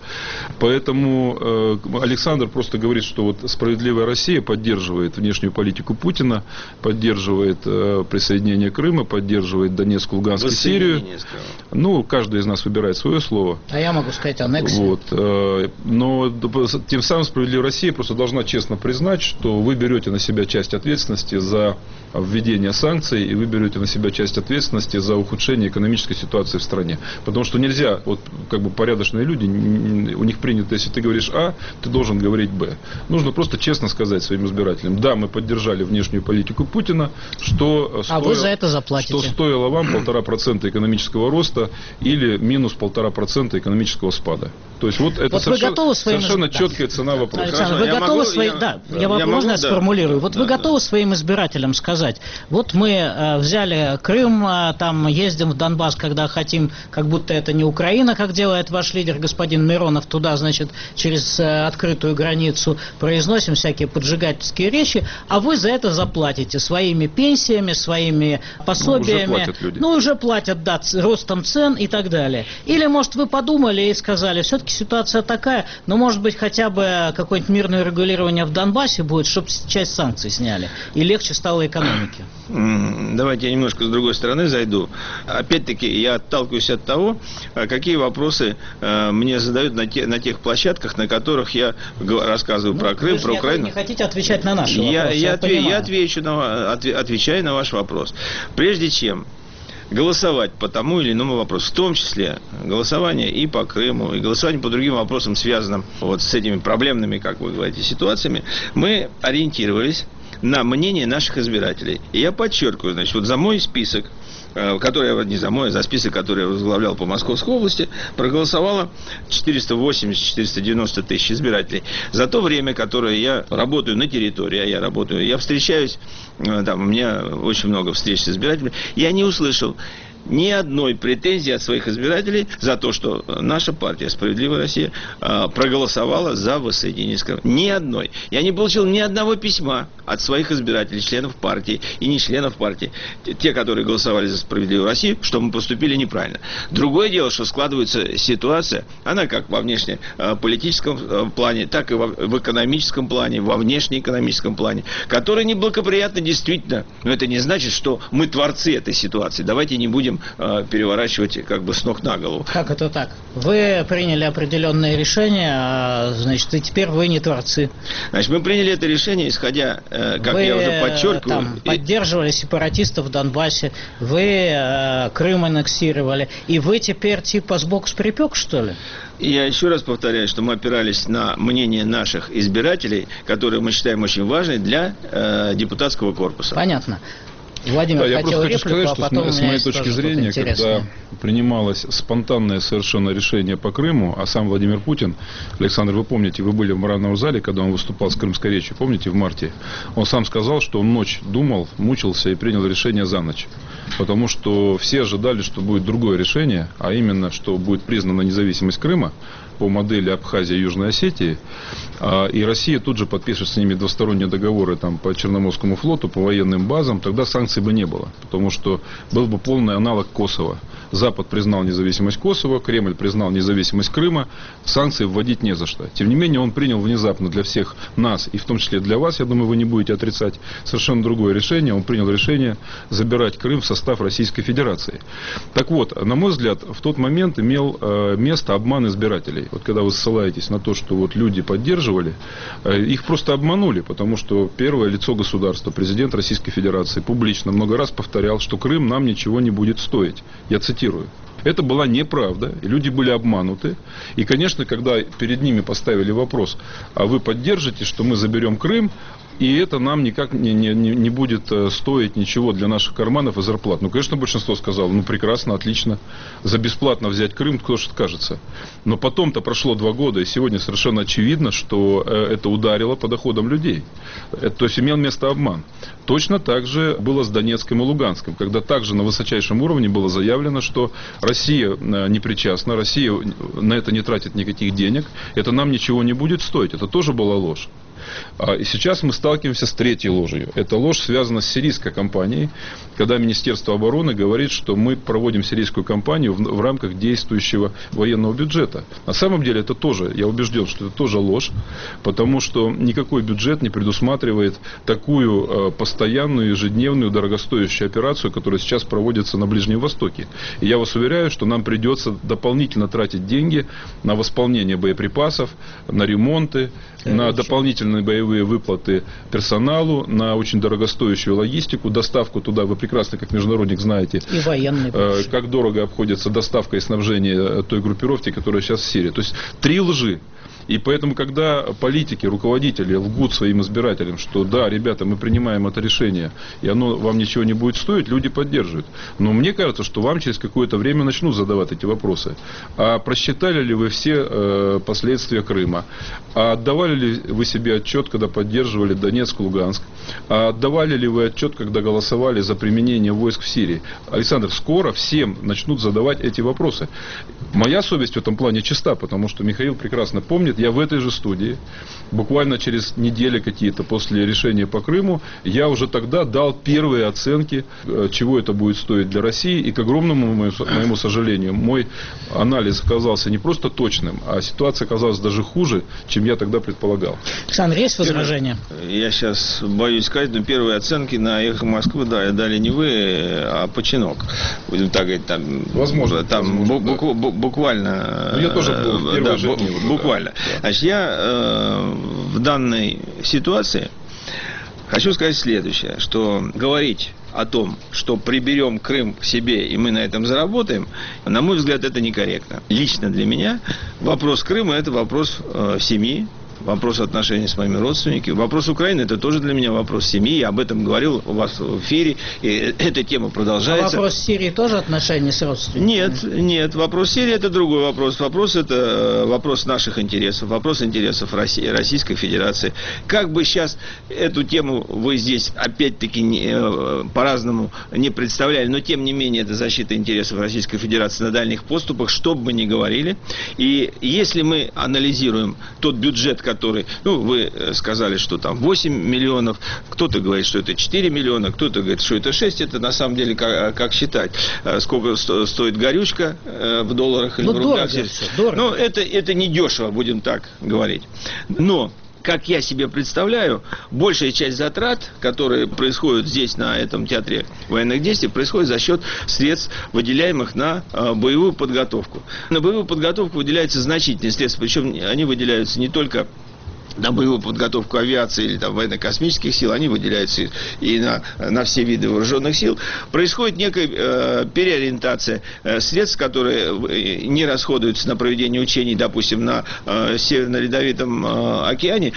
C: Поэтому э, Александр просто говорит, что вот «Справедливая Россия» поддерживает внешнюю политику Путина, поддерживает э, присоединение Крыма, поддерживает Донецк, Луганск и Сирию. Ну, каждый из нас выбирает свое слово.
B: А я могу сказать аннексию.
C: Вот, э, но тем самым «Справедливая Россия» просто должна честно признать, что вы берете на себя часть ответственности за введение санкций, и вы берете на себя часть ответственности за ухудшение экономической ситуации в стране. Потому что нельзя, вот как бы порядочные люди, у них принято, если ты говоришь А, ты должен говорить Б. Нужно просто честно сказать своим избирателям: да, мы поддержали внешнюю политику Путина, что,
B: а
C: стоило,
B: вы за это заплатите.
C: Что стоило вам полтора процента экономического роста или минус полтора процента экономического спада. То есть вот это вот совершенно, своим... совершенно четкая цена вопроса.
B: Александр, вы готовы могу, свои... я... Да, я, я вопрос, можно я да. сформулирую? Вот да, вы готовы да. своим избирателям сказать: вот мы э, взяли Крым, э, там ездим в Донбасс, когда хотим, как будто это не Украина, как делает ваш лидер, господин Миронов, туда, значит, через э, открытую границу произносим всякие поджигательские речи, а вы за это заплатите своими пенсиями, своими пособиями. Ну, уже платят люди. Ну, уже платят, да, ростом цен и так далее. Или, может, вы подумали и сказали: все-таки ситуация такая, но, может быть, хотя бы какое-нибудь мирное регулирование в Донбассе будет, чтобы часть санкций сняли, и легче стало экономике.
D: Давайте я немножко с другой стороны зайду. Опять-таки, я отталкиваюсь от того, какие вопросы мне задают на, те, на тех площадках, на которых я рассказываю ну, про Крым, про
B: не,
D: Украину.
B: Вы не хотите отвечать на наши
D: я,
B: вопросы?
D: Я,
B: я,
D: отве, я отвечу на, отвечаю на ваш вопрос. Прежде чем голосовать по тому или иному вопросу, в том числе голосование и по Крыму, и голосование по другим вопросам, связанным вот с этими проблемными, как вы говорите, ситуациями, мы ориентировались на мнение наших избирателей. И я подчеркиваю, значит, вот за мой список, который, не за мой, а за список, который я возглавлял по Московской области, проголосовало четыреста восемьдесят - четыреста девяносто тысяч избирателей. За то время, которое я работаю на территории, а я работаю, я встречаюсь, там, у меня очень много встреч с избирателями, я не услышал ни одной претензии от своих избирателей за то, что наша партия «Справедливая Россия» проголосовала за воссоединение с Крымом. Ни одной. Я не получил ни одного письма от своих избирателей, членов партии и не членов партии, те, которые голосовали за «Справедливую Россию», что мы поступили неправильно. Другое дело, что складывается ситуация, она как во внешнеполитическом плане, так и в экономическом плане, во внешнеэкономическом плане, которая неблагоприятна действительно. Но это не значит, что мы творцы этой ситуации. Давайте не будем переворачивать как бы с ног на голову.
B: Как это так? Вы приняли определенные решения, а, значит, и теперь вы не творцы.
D: Значит, мы приняли это решение, исходя, как вы, я уже подчеркиваю...
B: Там, поддерживали сепаратистов в Донбассе, вы э, Крым аннексировали, и вы теперь типа сбоку с припек, что ли?
D: Я еще раз повторяю, что мы опирались на мнение наших избирателей, которые мы считаем очень важной для э, депутатского корпуса.
B: Понятно. Владимир,
C: да, я просто хочу
B: реплику,
C: сказать,
B: а
C: что с, с моей точки зрения, когда принималось спонтанное совершенно решение по Крыму, а сам Владимир Путин, Александр, вы помните, вы были в мраморном зале, когда он выступал с крымской речью, помните, в марте, он сам сказал, что он ночь думал, мучился и принял решение за ночь. Потому что все ожидали, что будет другое решение, а именно, что будет признана независимость Крыма по модели Абхазии и Южной Осетии, и Россия тут же подпишет с ними двусторонние договоры там, по Черноморскому флоту, по военным базам, тогда санкции санкций бы не было, потому что был бы полный аналог Косово. Запад признал независимость Косово, Кремль признал независимость Крыма, санкции вводить не за что. Тем не менее, он принял внезапно для всех нас, и в том числе для вас, я думаю, вы не будете отрицать, совершенно другое решение. Он принял решение забирать Крым в состав Российской Федерации. Так вот, на мой взгляд, в тот момент имел э, место обман избирателей. Вот когда вы ссылаетесь на то, что вот люди поддерживали, э, их просто обманули, потому что первое лицо государства, президент Российской Федерации, публично много раз повторял, что Крым нам ничего не будет стоить. Я цитирую. Это была неправда, и люди были обмануты. И, конечно, когда перед ними поставили вопрос, а вы поддержите, что мы заберем Крым, и это нам никак не, не, не будет стоить ничего для наших карманов и зарплат. Ну, конечно, большинство сказало, ну, прекрасно, отлично, за бесплатно взять Крым, кто же откажется. Но потом-то прошло два года, и сегодня совершенно очевидно, что это ударило по доходам людей. Это, то есть имел место обман. Точно так же было с Донецком и Луганском, когда также на высочайшем уровне было заявлено, что Россия не причастна, Россия на это не тратит никаких денег, это нам ничего не будет стоить. Это тоже была ложь. И сейчас мы сталкиваемся с третьей ложью. Эта ложь связана с сирийской кампанией, когда Министерство обороны говорит, что мы проводим сирийскую кампанию в, в рамках действующего военного бюджета. На самом деле это тоже, я убежден, что это тоже ложь, потому что никакой бюджет не предусматривает такую э, постоянную, ежедневную, дорогостоящую операцию, которая сейчас проводится на Ближнем Востоке. И я вас уверяю, что нам придется дополнительно тратить деньги на восполнение боеприпасов, на ремонты, на дополнительные боевые выплаты персоналу, на очень дорогостоящую логистику, доставку туда. Вы прекрасно, как международник, знаете,
B: и военный,
C: э, как дорого обходится доставка и снабжение той группировки, которая сейчас в Сирии. То есть три лжи. И поэтому, когда политики, руководители лгут своим избирателям, что да, ребята, мы принимаем это решение, и оно вам ничего не будет стоить, люди поддерживают. Но мне кажется, что вам через какое-то время начнут задавать эти вопросы. А просчитали ли вы все э, последствия Крыма? А отдавали ли вы себе отчет, когда поддерживали Донецк, Луганск? А отдавали ли вы отчет, когда голосовали за применение войск в Сирии? Александр, скоро всем начнут задавать эти вопросы. Моя совесть в этом плане чиста, потому что Михаил прекрасно помнит, я в этой же студии, буквально через недели какие-то после решения по Крыму, я уже тогда дал первые оценки, чего это будет стоить для России. И, к огромному моему сожалению, мой анализ оказался не просто точным, а ситуация оказалась даже хуже, чем я тогда предполагал.
B: Александр, есть возражения?
D: Я сейчас боюсь сказать, но первые оценки на «Эхо Москвы» да, дали не вы, а Починок. Будем так говорить, там,
C: возможно,
D: там
C: возможно,
D: бу-
C: да.
D: буквально.
C: Ну, я тоже был в первые
D: да,
C: же дни.
D: Буквально.
C: Да.
D: Значит, я э, в данной ситуации хочу сказать следующее, что говорить о том, что приберем Крым к себе и мы на этом заработаем, на мой взгляд, это некорректно. Лично для меня вопрос Крыма – это вопрос э, семьи, вопрос отношений с моими родственниками. Вопрос Украины – это тоже для меня вопрос семьи. Я об этом говорил у вас в эфире. И эта тема продолжается.
B: А вопрос Сирии тоже отношения с родственниками?
D: Нет, нет. Вопрос Сирии – это другой вопрос. Вопрос – это вопрос наших интересов. Вопрос интересов России, Российской Федерации. Как бы сейчас эту тему вы здесь опять-таки не, по-разному не представляли, но тем не менее это защита интересов Российской Федерации на дальних поступах, что бы мы ни говорили. И если мы анализируем тот бюджет, который, ну, вы сказали, что там восемь миллионов, кто-то говорит, что это четыре миллиона, кто-то говорит, что это шесть, это на самом деле как, как считать, сколько сто, стоит горючка в долларах или
B: ну,
D: в рублях.
B: Дорого все, дорого.
D: Ну, это, это не дешево, будем так говорить. Но как я себе представляю, большая часть затрат, которые происходят здесь, на этом театре военных действий, происходит за счет средств, выделяемых на э, боевую подготовку. На боевую подготовку выделяются значительные средства, причем они выделяются не только на боевую подготовку авиации или там военно-космических сил, они выделяются и на, на все виды вооруженных сил. Происходит некая э, переориентация э, средств, которые не расходуются на проведение учений, допустим, на э, Северно-Ледовитом э, океане,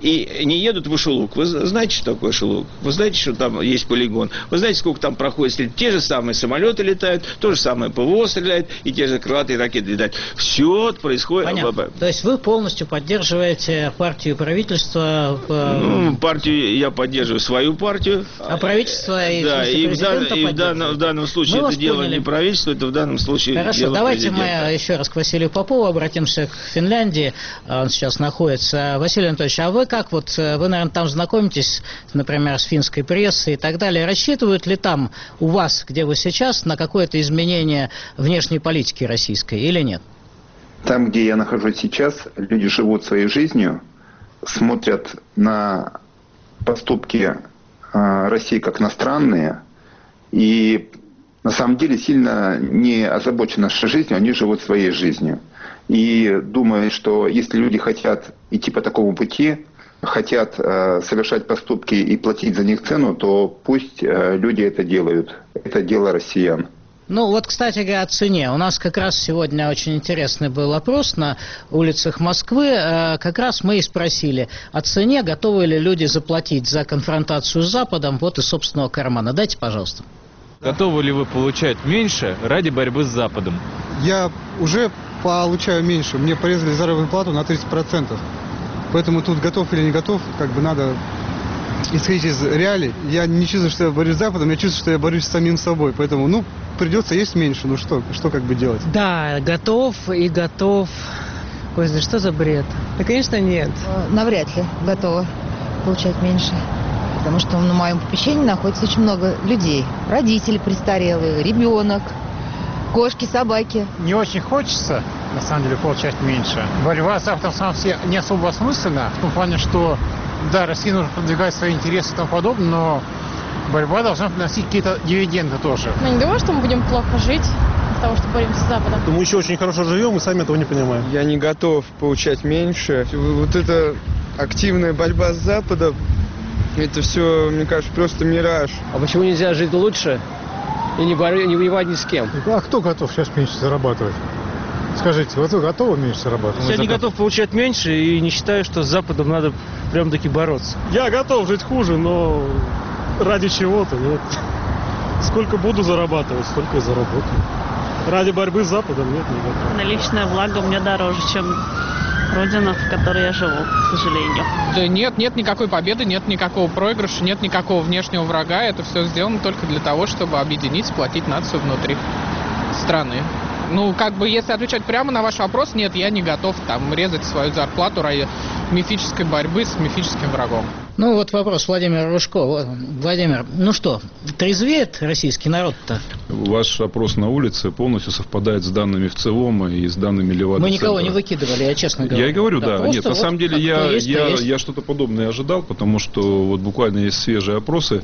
D: и не едут в Эшелук. Вы знаете, что такое Эшелук? Вы знаете, что там есть полигон? Вы знаете, сколько там проходит? Те же самые самолеты летают, то же самое ПВО стреляет, и те же крылатые ракеты летают. Все происходит.
B: Понятно. То есть вы полностью поддерживаете партию партию, правительство?
D: Ну, партию я поддерживаю, свою партию.
B: А правительство и,
D: да, и, в, дан, и в, данном, в данном случае
B: мы
D: это дело
B: поняли.
D: Не правительство, это в данном случае
B: Хорошо,
D: дело
B: давайте
D: президента.
B: мы еще раз к Василию Попову обратимся, к Финляндии. Он сейчас находится. Василий Анатольевич, а вы как вот, вы, наверное, там знакомитесь, например, с финской прессой и так далее. Рассчитывают ли там у вас, где вы сейчас, на какое-то изменение внешней политики российской или нет?
E: Там, где я нахожусь сейчас, люди живут своей жизнью, смотрят на поступки э, России как на странные, и на самом деле сильно не озабочены нашей жизнью, они живут своей жизнью. И думаю, что если люди хотят идти по такому пути, хотят э, совершать поступки и платить за них цену, то пусть э, люди это делают. Это дело россиян.
B: Ну вот, кстати говоря, о цене. У нас как раз сегодня очень интересный был опрос на улицах Москвы. Как раз мы и спросили о цене, готовы ли люди заплатить за конфронтацию с Западом вот из собственного кармана. Дайте, пожалуйста.
G: Готовы ли вы получать меньше ради борьбы с Западом?
H: Я уже получаю меньше. Мне порезали заработную плату на тридцать процентов. Поэтому тут готов или не готов, как бы надо исходить из реалий. Я не чувствую, что я борюсь с Западом, я чувствую, что я борюсь с самим собой. Поэтому, ну, придется есть меньше. Ну что, что как бы делать?
I: Да, готов и готов. Ой, да что за бред? Да, конечно, нет.
J: Навряд ли готова получать меньше. Потому что на моем попечении находится очень много людей. Родители престарелые, ребенок, кошки, собаки.
K: Не очень хочется, на самом деле, получать меньше. Борьба с Западом сама все не особо осмысленна. В том плане, что, да, Россия нужно продвигать свои интересы и тому подобное, но борьба должна приносить какие-то дивиденды тоже.
L: Я не думаю, что мы будем плохо жить из-за того, что боремся с Западом.
M: Мы еще очень хорошо живем, мы сами этого не понимаем.
N: Я не готов получать меньше. Вот эта активная борьба с Западом, это все, мне кажется, просто мираж.
O: А почему нельзя жить лучше и не, бор... не воевать ни с кем?
P: А кто готов сейчас меньше зарабатывать? Скажите, вот вы готовы меньше зарабатывать?
G: Я не готов получать меньше и не считаю, что с Западом надо прям-таки бороться.
M: Я готов жить хуже, но ради чего-то нет. Сколько буду зарабатывать, столько и заработаю. Ради борьбы с Западом нет, не готов.
Q: На личное благо мне дороже, чем родина, в которой я живу, к сожалению.
R: Да нет, нет никакой победы, нет никакого проигрыша, нет никакого внешнего врага. Это все сделано только для того, чтобы объединить, сплотить нацию внутри страны. Ну, как бы, если отвечать прямо на ваш вопрос, нет, я не готов там резать свою зарплату ради мифической борьбы с мифическим врагом.
B: Ну, вот вопрос Владимира Ружко. Владимир, ну что, трезвеет российский народ-то?
C: Ваш опрос на улице полностью совпадает с данными в ЦИОМа и с данными Левада-центра.
B: Мы никого не выкидывали, я честно говорю.
C: Я и говорю, да. да. Нет, на
B: вот
C: самом деле я,
B: есть,
C: я, я что-то подобное ожидал, потому что вот буквально есть свежие опросы,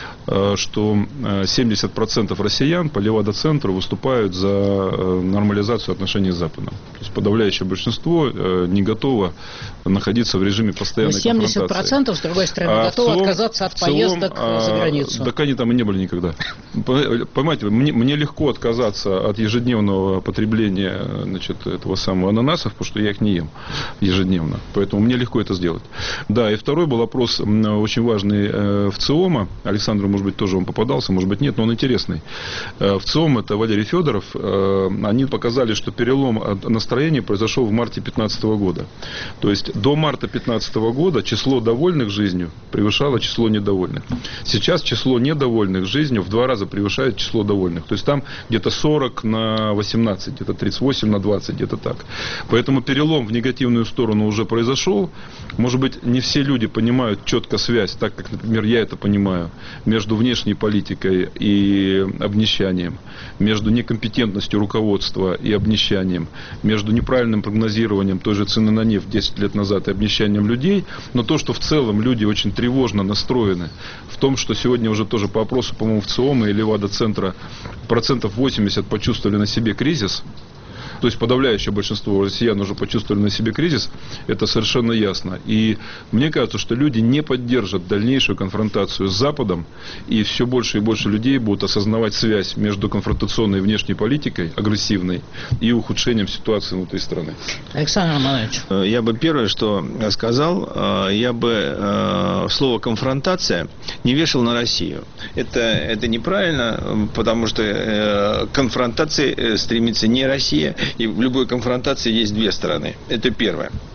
C: что семьдесят процентов россиян по Левада-центру выступают за нормализацию отношений с Западом. То есть подавляющее большинство не готово находиться в режиме постоянной конфронтации.
B: семьдесят процентов, с другой стороны,
C: а
B: готовы
C: целом,
B: отказаться от
C: целом,
B: поездок
C: а,
B: за границу.
C: Так они там и не были никогда. Понимаете, мне, мне легко отказаться от ежедневного потребления, значит, этого самого ананасов, потому что я их не ем ежедневно. Поэтому мне легко это сделать. Да, и второй был опрос очень важный в ЦИОМа. Александру, может быть, тоже он попадался, может быть, нет, но он интересный. В ЦИОМ это Валерий Федоров. Они показали, что перелом настроения произошел в марте две тысячи пятнадцатого года. То есть до марта две тысячи пятнадцатого года число довольных жизнью превышало число недовольных. Сейчас число недовольных жизнью в два раза превышает число довольных. То есть там где-то сорок на восемнадцать, где-то тридцать восемь на двадцать, где-то так. Поэтому перелом в негативную сторону уже произошел. Может быть, не все люди понимают четко связь, так как, например, я это понимаю, между внешней политикой и обнищанием, между некомпетентностью руководства и обнищанием, между неправильным прогнозированием той же цены на нефть десять лет назад и обнищанием людей. Но то, что в целом люди очень тревожно настроены в том, что сегодня уже тоже по опросу, по-моему, в ЦИОМа и Левада-центра процентов восемьдесят почувствовали на себе кризис. То есть подавляющее большинство россиян уже почувствовали на себе кризис, это совершенно ясно. И мне кажется, что люди не поддержат дальнейшую конфронтацию с Западом, и все больше и больше людей будут осознавать связь между конфронтационной внешней политикой, агрессивной, и ухудшением ситуации внутри страны.
B: Александр Романович.
D: Я бы первое, что сказал, я бы слово «конфронтация» не вешал на Россию. Это, это неправильно, потому что к конфронтации стремится не Россия, и в любой конфронтации есть две стороны. Это первое.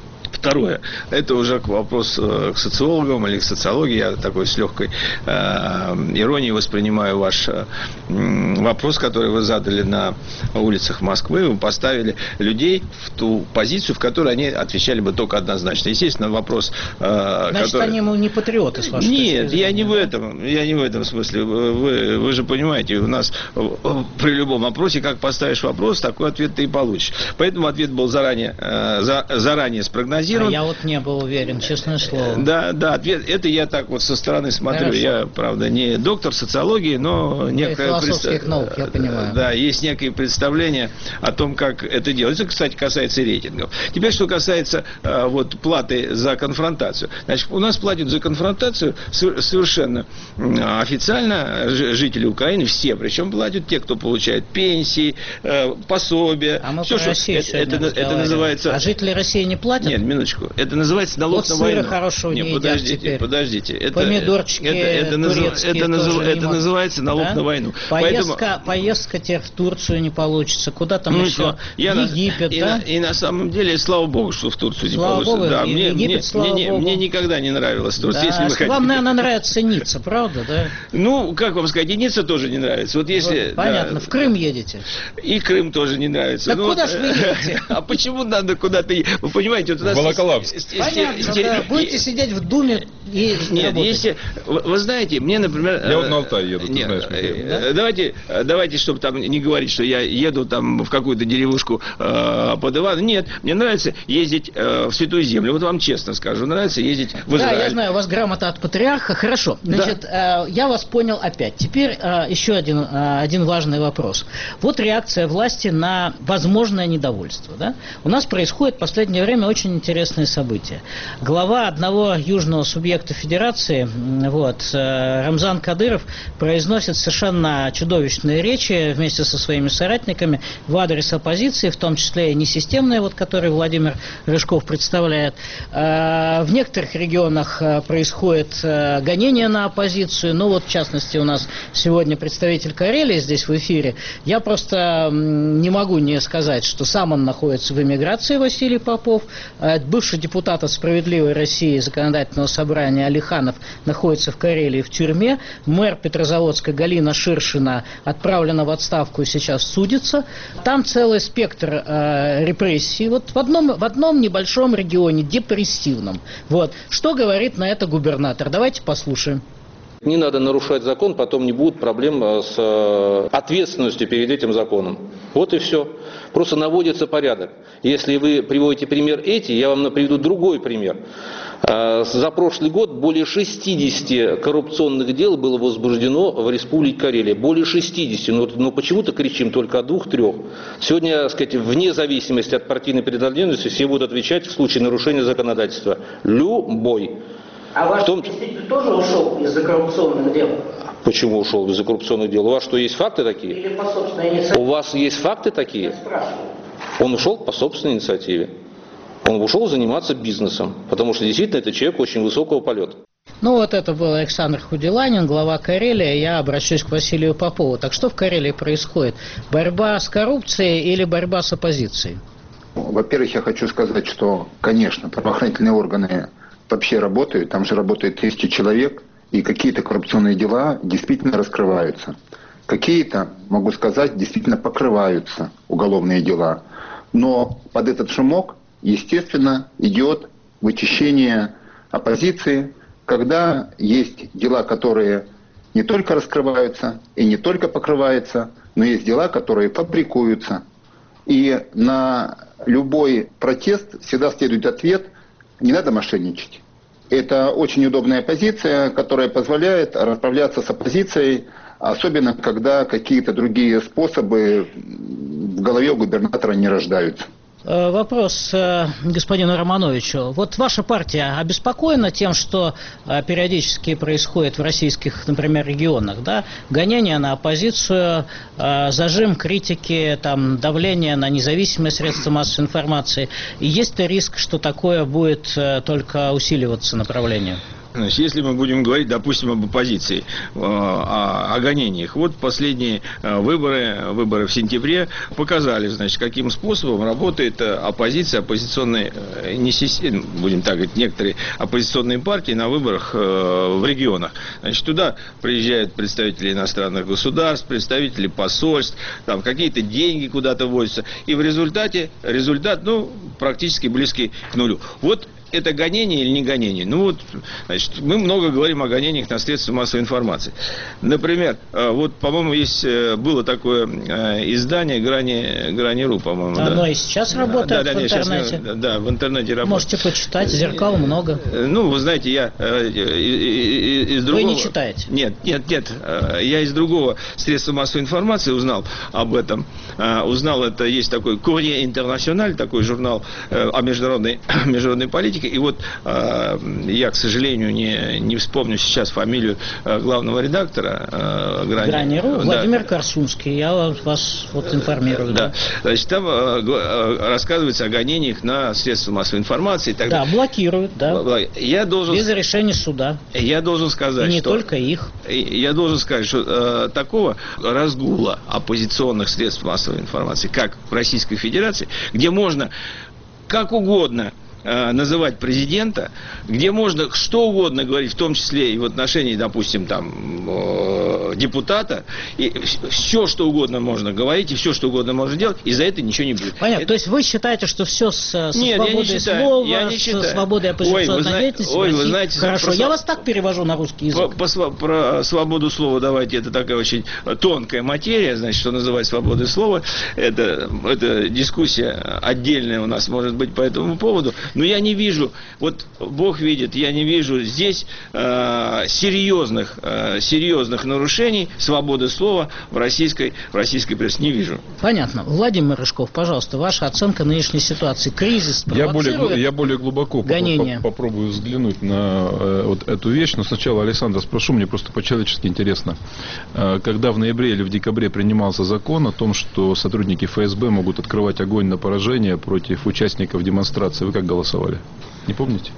D: Второе, это уже вопрос к социологам или к социологии. Я такой с легкой э, иронией воспринимаю ваш э, вопрос, который вы задали на улицах Москвы. Вы поставили людей в ту позицию, в которой они отвечали бы только однозначно. Естественно, вопрос... Э,
B: Значит,
D: который...
B: они не патриоты, с вашей
D: Нет,
B: точки
D: я не
B: зрения,
D: в этом. Я не в этом смысле. Вы, вы же понимаете, у нас при любом вопросе, как поставишь вопрос, такой ответ ты и получишь. Поэтому ответ был заранее, э, за, заранее спрогнозирован.
B: А я вот не был уверен, честное слово.
D: Да, да, ответ, это я так вот со стороны смотрю. Хорошо. Я, правда, не доктор социологии, но некое
B: философских пред... наук, я понимаю.
D: Да, есть некое представление о том, как это делать. Это, кстати, касается рейтингов. Теперь, что касается а, вот платы за конфронтацию. Значит, у нас платят за конфронтацию совершенно официально жители Украины, все, причем платят те, кто получает пенсии, пособия.
B: А мы
D: все,
B: про Россию
D: это, это, это называется...
B: А жители России не платят?
D: Нет, минуточку. Это называется налог
B: вот
D: на войну.
B: хорошего
D: Нет,
B: не
D: подождите,
B: теперь.
D: подождите. Это,
B: Помидорчики
D: это, это,
B: турецкие
D: это, назыв, это
B: могут.
D: называется налог
B: да?
D: на войну.
B: Поездка,
D: Поэтому...
B: поездка теперь в Турцию не получится. Куда там
D: ну,
B: еще?
D: Я
B: Египет,
D: на,
B: да?
D: И на, и на самом деле, слава богу, что в Турцию
B: слава
D: не получится.
B: Богу,
D: да,
B: и,
D: мне,
B: Египет,
D: мне,
B: слава
D: мне,
B: Богу.
D: мне никогда не нравилась Турция.
B: Да,
D: если вы хотите.
B: Вам, наверное, нравится Ницца, правда, да?
D: Ну, как вам сказать, и Ницца тоже не нравится. Вот если,
B: вот, понятно,
D: да,
B: в Крым едете.
D: И Крым тоже не нравится.
B: Так
D: ну,
B: куда
D: вот,
B: же вы едете?
D: А почему надо куда-то... Вы понимаете, вот у нас...
C: Волоколамск.
B: Понятно, да. Будете сидеть в Думе и
D: Нет,
B: работать.
D: если... Вы знаете, мне, например...
C: Я вот на Алтай еду, ты
D: нет,
C: знаешь.
D: Да? Давайте, давайте, чтобы там не говорить, что я еду там в какую-то деревушку э, под Ивана. Нет, мне нравится ездить э, в Святую Землю. Вот вам честно скажу, нравится ездить в Израиль.
B: Да, я знаю, у вас грамота от патриарха. Хорошо. Значит, да. э, я вас понял опять. Теперь э, еще один, э, один важный вопрос. Вот реакция власти на возможное недовольство. Да? У нас происходит в последнее время очень интересные события. Глава одного южного субъекта федерации, вот, э, Рамзан Кадыров, произносит совершенно чудовищные речи вместе со своими соратниками в адрес оппозиции, в том числе и несистемные, вот, которые Владимир Рыжков представляет. Э, в некоторых регионах происходит э, гонение на оппозицию. Ну вот, в частности, у нас сегодня представитель Карелии здесь в эфире. Я просто не могу не сказать, что сам он находится в эмиграции, Василий Попов. Э, бывший депутат от «Справедливой России» Законодательного собрания Алиханов находится в Карелии в тюрьме. Мэр Петрозаводска Галина Ширшина отправлена в отставку и сейчас судится. Там целый спектр э, репрессий. Вот в одном, в одном небольшом регионе, депрессивном. Вот. Что говорит на это губернатор? Давайте послушаем.
F: Не надо нарушать закон, потом не будет проблем с ответственностью перед этим законом. Вот и все. Просто наводится порядок. Если вы приводите пример эти, я вам приведу другой пример. За прошлый год более шестидесяти коррупционных дел было возбуждено в Республике Карелия. Более шестидесяти. Но, но почему-то кричим только о двух-трех. Сегодня, так сказать, вне зависимости от партийной принадлежности, все будут отвечать в случае нарушения законодательства. Любой.
B: А ваш
F: том...
B: заместитель тоже ушел из-за коррупционных дел?
F: Почему ушел из-за коррупционных дел? У вас что, есть факты такие?
B: Или по собственной инициативе?
F: У вас есть факты такие? Он ушел по собственной инициативе. Он ушел заниматься бизнесом, потому что действительно это человек очень высокого полета.
B: Ну вот это был Александр Худиланин, глава Карелии. Я обращусь к Василию Попову. Так что в Карелии происходит? Борьба с коррупцией или борьба с оппозицией?
E: Во-первых, я хочу сказать, что, конечно, правоохранительные органы вообще работают, там же работает тысячи человек, и какие-то коррупционные дела действительно раскрываются. Какие-то, могу сказать, действительно покрываются уголовные дела. Но под этот шумок, естественно, идет вычищение оппозиции, когда есть дела, которые не только раскрываются и не только покрываются, но есть дела, которые фабрикуются. И на любой протест всегда следует ответ: не надо мошенничать. Это очень удобная позиция, которая позволяет расправляться с оппозицией, особенно когда какие-то другие способы в голове у губернатора не рождаются.
B: Вопрос господину Романовичу. Вот ваша партия обеспокоена тем, что периодически происходит в российских, например, регионах, да? Гонение на оппозицию, зажим критики, там, давление на независимые средства массовой информации. И есть ли риск, что такое будет только усиливаться направление?
D: Значит, если мы будем говорить, допустим, об оппозиции, о, о гонениях, вот последние выборы, выборы в сентябре показали, значит, каким способом работает оппозиция, оппозиционные, не системы, будем так говорить, некоторые оппозиционные партии на выборах в регионах. Значит, туда приезжают представители иностранных государств, представители посольств, там какие-то деньги куда-то вводятся, и в результате, результат, ну, практически близкий к нулю. Вот это гонение или не гонение? Ну вот, значит, мы много говорим о гонениях на средства массовой информации. Например, вот, по-моему, есть было такое издание «Грани, Грани.ру», по-моему.
B: Оно
D: да?
B: и сейчас работает
D: да, да,
B: в
D: нет,
B: интернете.
D: Сейчас, да, в интернете работает.
B: Можете почитать, зеркал много.
D: Ну, вы знаете, я из другого...
B: Вы не читаете?
D: Нет, нет, нет. Я из другого средства массовой информации узнал об этом. Узнал, это есть такой «Courrier International», такой журнал о международной, международной политике. И вот э, я, к сожалению, не, не вспомню сейчас фамилию э, главного редактора э, Грани.
B: Грани.ру, Владимир
D: да.
B: Корсунский, я вас вот информирую.
D: Да. Да. Значит, там э, рассказывается о гонениях на средства массовой информации и так
B: да,
D: далее.
B: Блокируют, да.
D: Я должен...
B: Без решения суда.
D: Я должен сказать,
B: и не
D: что...
B: только их.
D: Я должен сказать, что э, такого разгула оппозиционных средств массовой информации, как в Российской Федерации, где можно как угодно называть президента, где можно что угодно говорить, в том числе и в отношении, допустим, там, депутата, и все, что угодно можно говорить, и все, что угодно можно делать, и за это ничего не будет.
B: Понятно.
D: Это...
B: То есть вы считаете, что все с, с
D: Нет,
B: свободой слова,
D: я не
B: со свободой оппозиционной
D: ой,
B: деятельности?
D: Ой, вы знаете,
B: хорошо,
D: про...
B: я вас так перевожу на русский язык.
D: По, по, про свободу слова давайте, это такая очень тонкая материя, значит, что называть свободой слова, это, это дискуссия отдельная у нас может быть по этому поводу, но я не вижу, вот Бог видит, я не вижу здесь э, серьезных, э, серьезных нарушений свободы слова в российской, в российской прессе. Не вижу.
B: Понятно. Владимир Рыжков, пожалуйста, ваша оценка нынешней ситуации. Кризис провоцирует
C: я более, я более глубоко
B: гонение.
C: Поп попробую взглянуть на э, вот эту вещь, но сначала, Александр, спрошу, мне просто по-человечески интересно. Э, когда в ноябре или в декабре принимался закон о том, что сотрудники эф эс бэ могут открывать огонь на поражение против участников демонстрации, вы как голосовали? Не помните?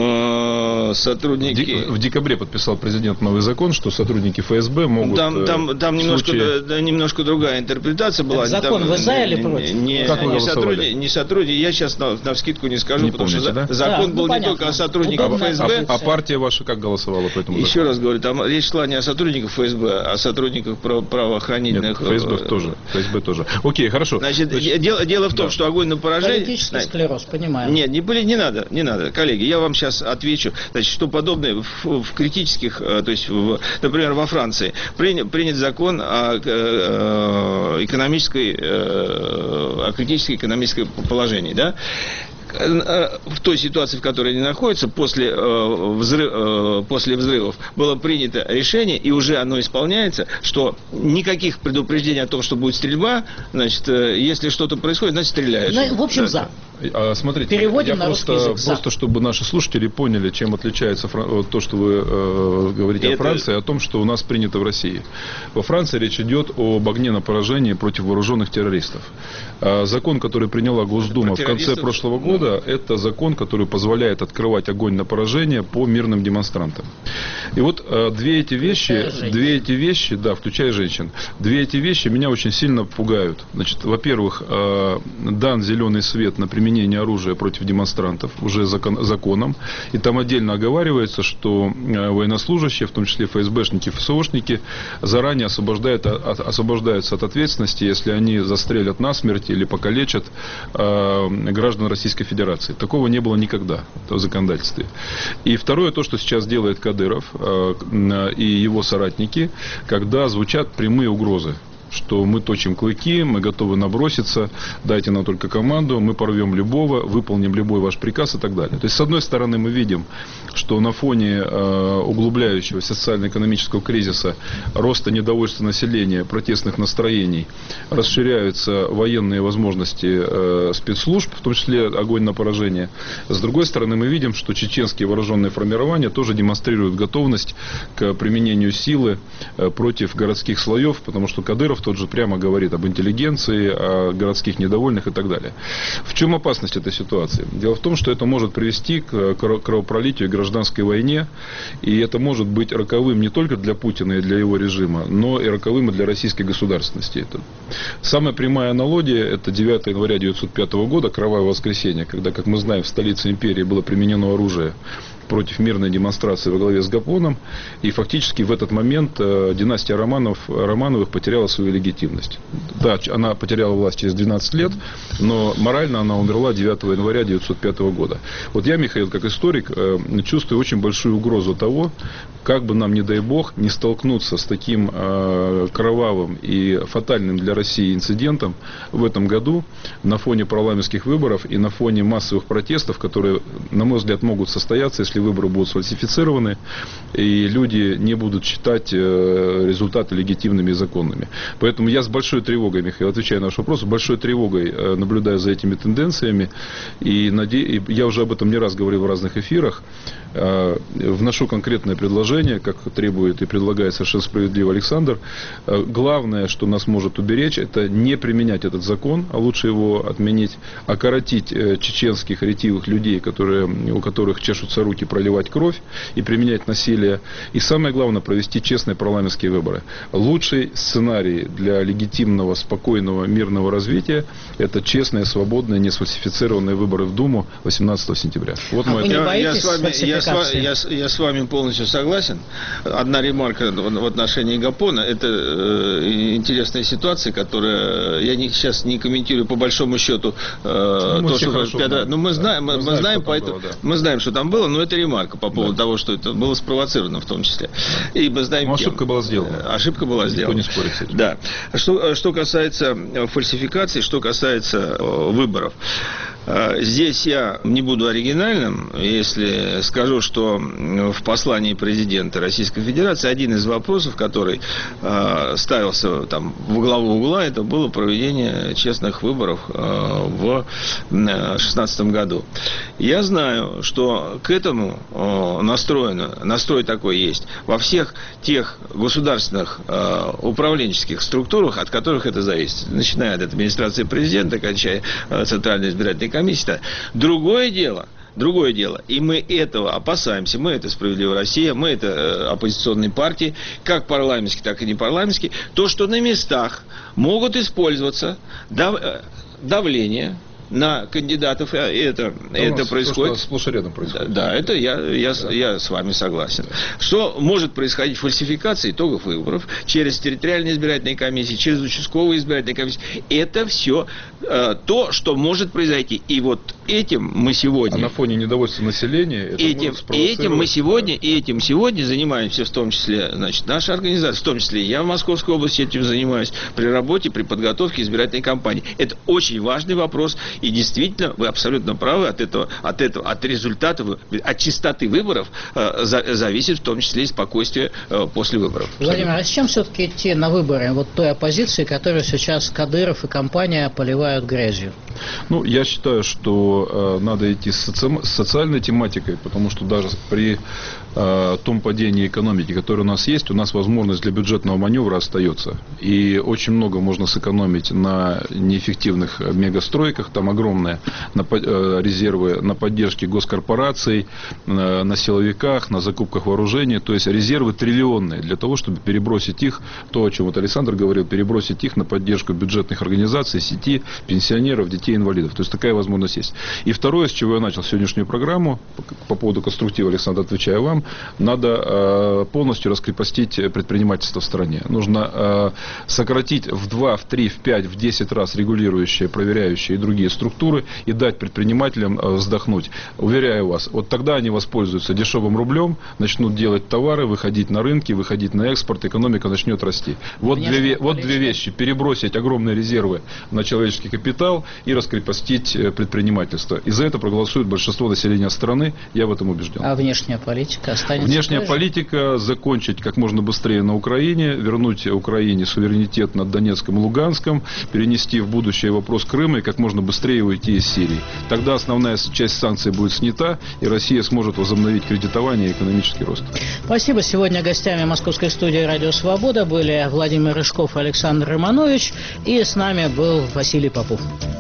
D: Сотрудники...
C: В декабре подписал президент новый закон, что сотрудники эф эс бэ могут...
D: Там, там, там немножко,
C: случае...
D: да, немножко другая интерпретация была.
B: Это закон
D: там,
B: вы за или
D: не,
B: против?
D: Не,
C: как вы
D: не, сотрудники, не сотрудники, я сейчас на, навскидку не скажу,
C: не
D: потому
C: помните,
D: что
C: да?
D: закон
B: да,
D: был
B: ну,
D: не
B: понятно.
D: только о сотрудниках
B: Удобно.
D: эф эс бэ.
C: А, а партия ваша как голосовала по этому
D: Еще
C: закону?
D: раз говорю, там речь шла не о сотрудниках эф эс бэ, а о сотрудниках правоохранительных...
C: Нет, эф эс бэ тоже. эф эс бэ тоже. Окей, хорошо.
D: Значит, Значит дело, дело в том, да. что огонь на поражение...
B: Политический склероз, понимаю.
D: Нет, не, не надо, не надо, коллеги, я вам сейчас отвечу. Значит, что подобное в, в критических, то есть, в, например, во Франции принят, принят закон о, о экономической, о критической экономической положении, да? В той ситуации, в которой они находятся, после, э, взрыв, э, после взрывов было принято решение, и уже оно исполняется, что никаких предупреждений о том, что будет стрельба, значит, э, если что-то происходит, значит, стреляют.
B: Ну, в общем, да. за.
C: А, смотрите,
B: переводим
C: я
B: на
C: просто,
B: русский язык.
C: Просто, чтобы наши слушатели поняли, чем отличается фран... то, что вы э, говорите Это... о Франции, о том, что у нас принято в России. Во Франции речь идет об огне на поражение против вооруженных террористов. А закон, который приняла Госдума в конце прошлого года, это закон, который позволяет открывать огонь на поражение по мирным демонстрантам. И вот э, две эти вещи, две эти вещи, да, включая женщин, две эти вещи меня очень сильно пугают. Значит, во-первых, э, дан зеленый свет на применение оружия против демонстрантов уже закон, законом, и там отдельно оговаривается, что э, военнослужащие, в том числе эф эс бэшники, эф эс ошники, заранее освобождают, от, освобождаются от ответственности, если они застрелят насмерть или покалечат э, граждан Российской Федерации. Такого не было никогда в законодательстве. И второе, то, что сейчас делает Кадыров э, и его соратники, когда звучат прямые угрозы, что мы точим клыки, мы готовы наброситься, дайте нам только команду, мы порвем любого, выполним любой ваш приказ и так далее. То есть, с одной стороны, мы видим, что на фоне э, углубляющегося социально-экономического кризиса, роста недовольства населения, протестных настроений, расширяются военные возможности э, спецслужб, в том числе огонь на поражение. С другой стороны, мы видим, что чеченские вооруженные формирования тоже демонстрируют готовность к применению силы э, против городских слоев, потому что Кадыров Михайлов тот же прямо говорит об интеллигенции, о городских недовольных и так далее. В чем опасность этой ситуации? Дело в том, что это может привести к кровопролитию и гражданской войне, и это может быть роковым не только для Путина и для его режима, но и роковым и для российской государственности. Это. Самая прямая аналогия – это девятое января тысяча девятьсот пятого года, кровавое воскресенье, когда, как мы знаем, в столице империи было применено оружие против мирной демонстрации во главе с Гапоном, и фактически в этот момент э, династия Романов, Романовых потеряла свою легитимность. Да, она потеряла власть через двенадцать лет, но морально она умерла девятого января тысяча девятьсот пятого года. Вот я, Михаил, как историк, э, чувствую очень большую угрозу того, как бы нам, не дай бог, не столкнуться с таким э, кровавым и фатальным для России инцидентом в этом году на фоне парламентских выборов и на фоне массовых протестов, которые, на мой взгляд, могут состояться, если выборы будут сфальсифицированы, и люди не будут считать э, результаты легитимными и законными. Поэтому я с большой тревогой, Михаил, отвечая на ваш вопрос, с большой тревогой э, наблюдаю за этими тенденциями, и, наде... и я уже об этом не раз говорил в разных эфирах, э, вношу конкретное предложение, как требует и предлагает совершенно справедливо Александр. Э, главное, что нас может уберечь, это не применять этот закон, а лучше его отменить, окоротить э, чеченских ретивых людей, которые, у которых чешутся руки проливать кровь и применять насилие. И самое главное, провести честные парламентские выборы. Лучший сценарий для легитимного, спокойного, мирного развития – это честные, свободные, не сфальсифицированные выборы в Думу восемнадцатого сентября. Вот
B: а
C: мой
B: я,
D: я, с вами, я, с, я, я с вами полностью согласен. Одна ремарка в отношении Гапона. Это э, интересная ситуация, которая я не, сейчас не комментирую по большому счету э,
C: ну,
D: то, что... Ну, мы знаем, мы, мы знаем, знаем поэтому, было, да. мы знаем, что там было, но это ремарка по поводу да. того, что это было спровоцировано в том числе. И мы знаем,
C: но ошибка была сделана.
D: Ошибка была сделана.
C: Никто не спорит с этим.
D: Да. Что, что касается фальсификации, что касается выборов. Здесь я не буду оригинальным, если скажу, что в послании президента Российской Федерации один из вопросов, который э, ставился там в главу угла, это было проведение честных выборов э, в две тысячи шестнадцатом году. Я знаю, что к этому э, настроено, настрой такой есть во всех тех государственных э, управленческих структурах, от которых это зависит, начиная от администрации президента, кончая э, Центральной избирательной комиссии. Другое дело, другое дело, и мы этого опасаемся, мы это «Справедливая Россия», мы это э, оппозиционные партии, как парламентские, так и непарламентские, то, что на местах могут использоваться дав, э, давление на кандидатов, это, это происходит.
C: То, сплошь и рядом происходит.
D: Да, да, это я, я, да. я с вами согласен. Да. Что может происходить фальсификация итогов выборов через территориальные избирательные комиссии, через участковые избирательные комиссии. Это все э, то, что может произойти. И вот этим мы сегодня...
C: А на фоне недовольства населения... Это
D: этим, этим мы сегодня, и этим сегодня занимаемся, в том числе, значит, наша организация, в том числе я в Московской области этим занимаюсь, при работе, при подготовке избирательной кампании. Это очень важный вопрос. И действительно, вы абсолютно правы, от этого, от этого, от результата, от чистоты выборов э, за, зависит в том числе и спокойствие э, после выборов.
B: Владимир, а с чем все-таки идти на выборы вот той оппозиции, которую сейчас Кадыров и компания поливают грязью?
C: Ну, я считаю, что э, надо идти с, соци... с социальной тематикой, потому что даже при э, том падении экономики, которое у нас есть, у нас возможность для бюджетного маневра остается. И очень много можно сэкономить на неэффективных мегастройках, там огромные на, э, резервы на поддержке госкорпораций, э, на силовиках, на закупках вооружений, то есть резервы триллионные для того, чтобы перебросить их, то, о чем вот Александр говорил, перебросить их на поддержку бюджетных организаций, сети, пенсионеров, детей, инвалидов. То есть такая возможность есть. И второе, с чего я начал сегодняшнюю программу, по, по поводу конструктива, Александр, отвечаю вам, надо э, полностью раскрепостить предпринимательство в стране. Нужно э, сократить в два, в три, в пять, в десять раз регулирующие, проверяющие и другие структуры и дать предпринимателям э, вздохнуть. Уверяю вас, вот тогда они воспользуются дешевым рублем, начнут делать товары, выходить на рынки, выходить на экспорт, экономика начнет расти. Вот, две, вот две вещи. Перебросить огромные резервы на человеческий капитал и раскрепостить предпринимательство. И за это проголосует большинство населения страны, я в этом убежден.
B: А внешняя политика? политика останется
C: Внешняя
B: той же.
C: политика — закончить как можно быстрее на Украине, вернуть Украине суверенитет над Донецком и Луганском, перенести в будущее вопрос Крыма и как можно быстрее уйти из Сирии. Тогда основная часть санкций будет снята, и Россия сможет возобновить кредитование и экономический рост.
B: Спасибо. Сегодня гостями московской студии «Радио Свобода» были Владимир Рыжков и Александр Романович, и с нами был Василий Попов.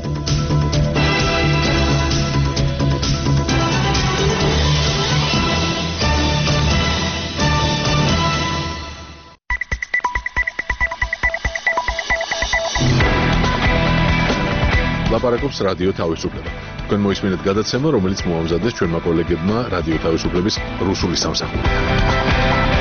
A: ლაპარაკობს რადიო თავისუფლება. თქვენ მოისმინეთ გადაცემა, რომელიც მოამზადეს ჩვენმა კოლეგებმა რადიო თავისუფლების რუსული სამსახურიდან.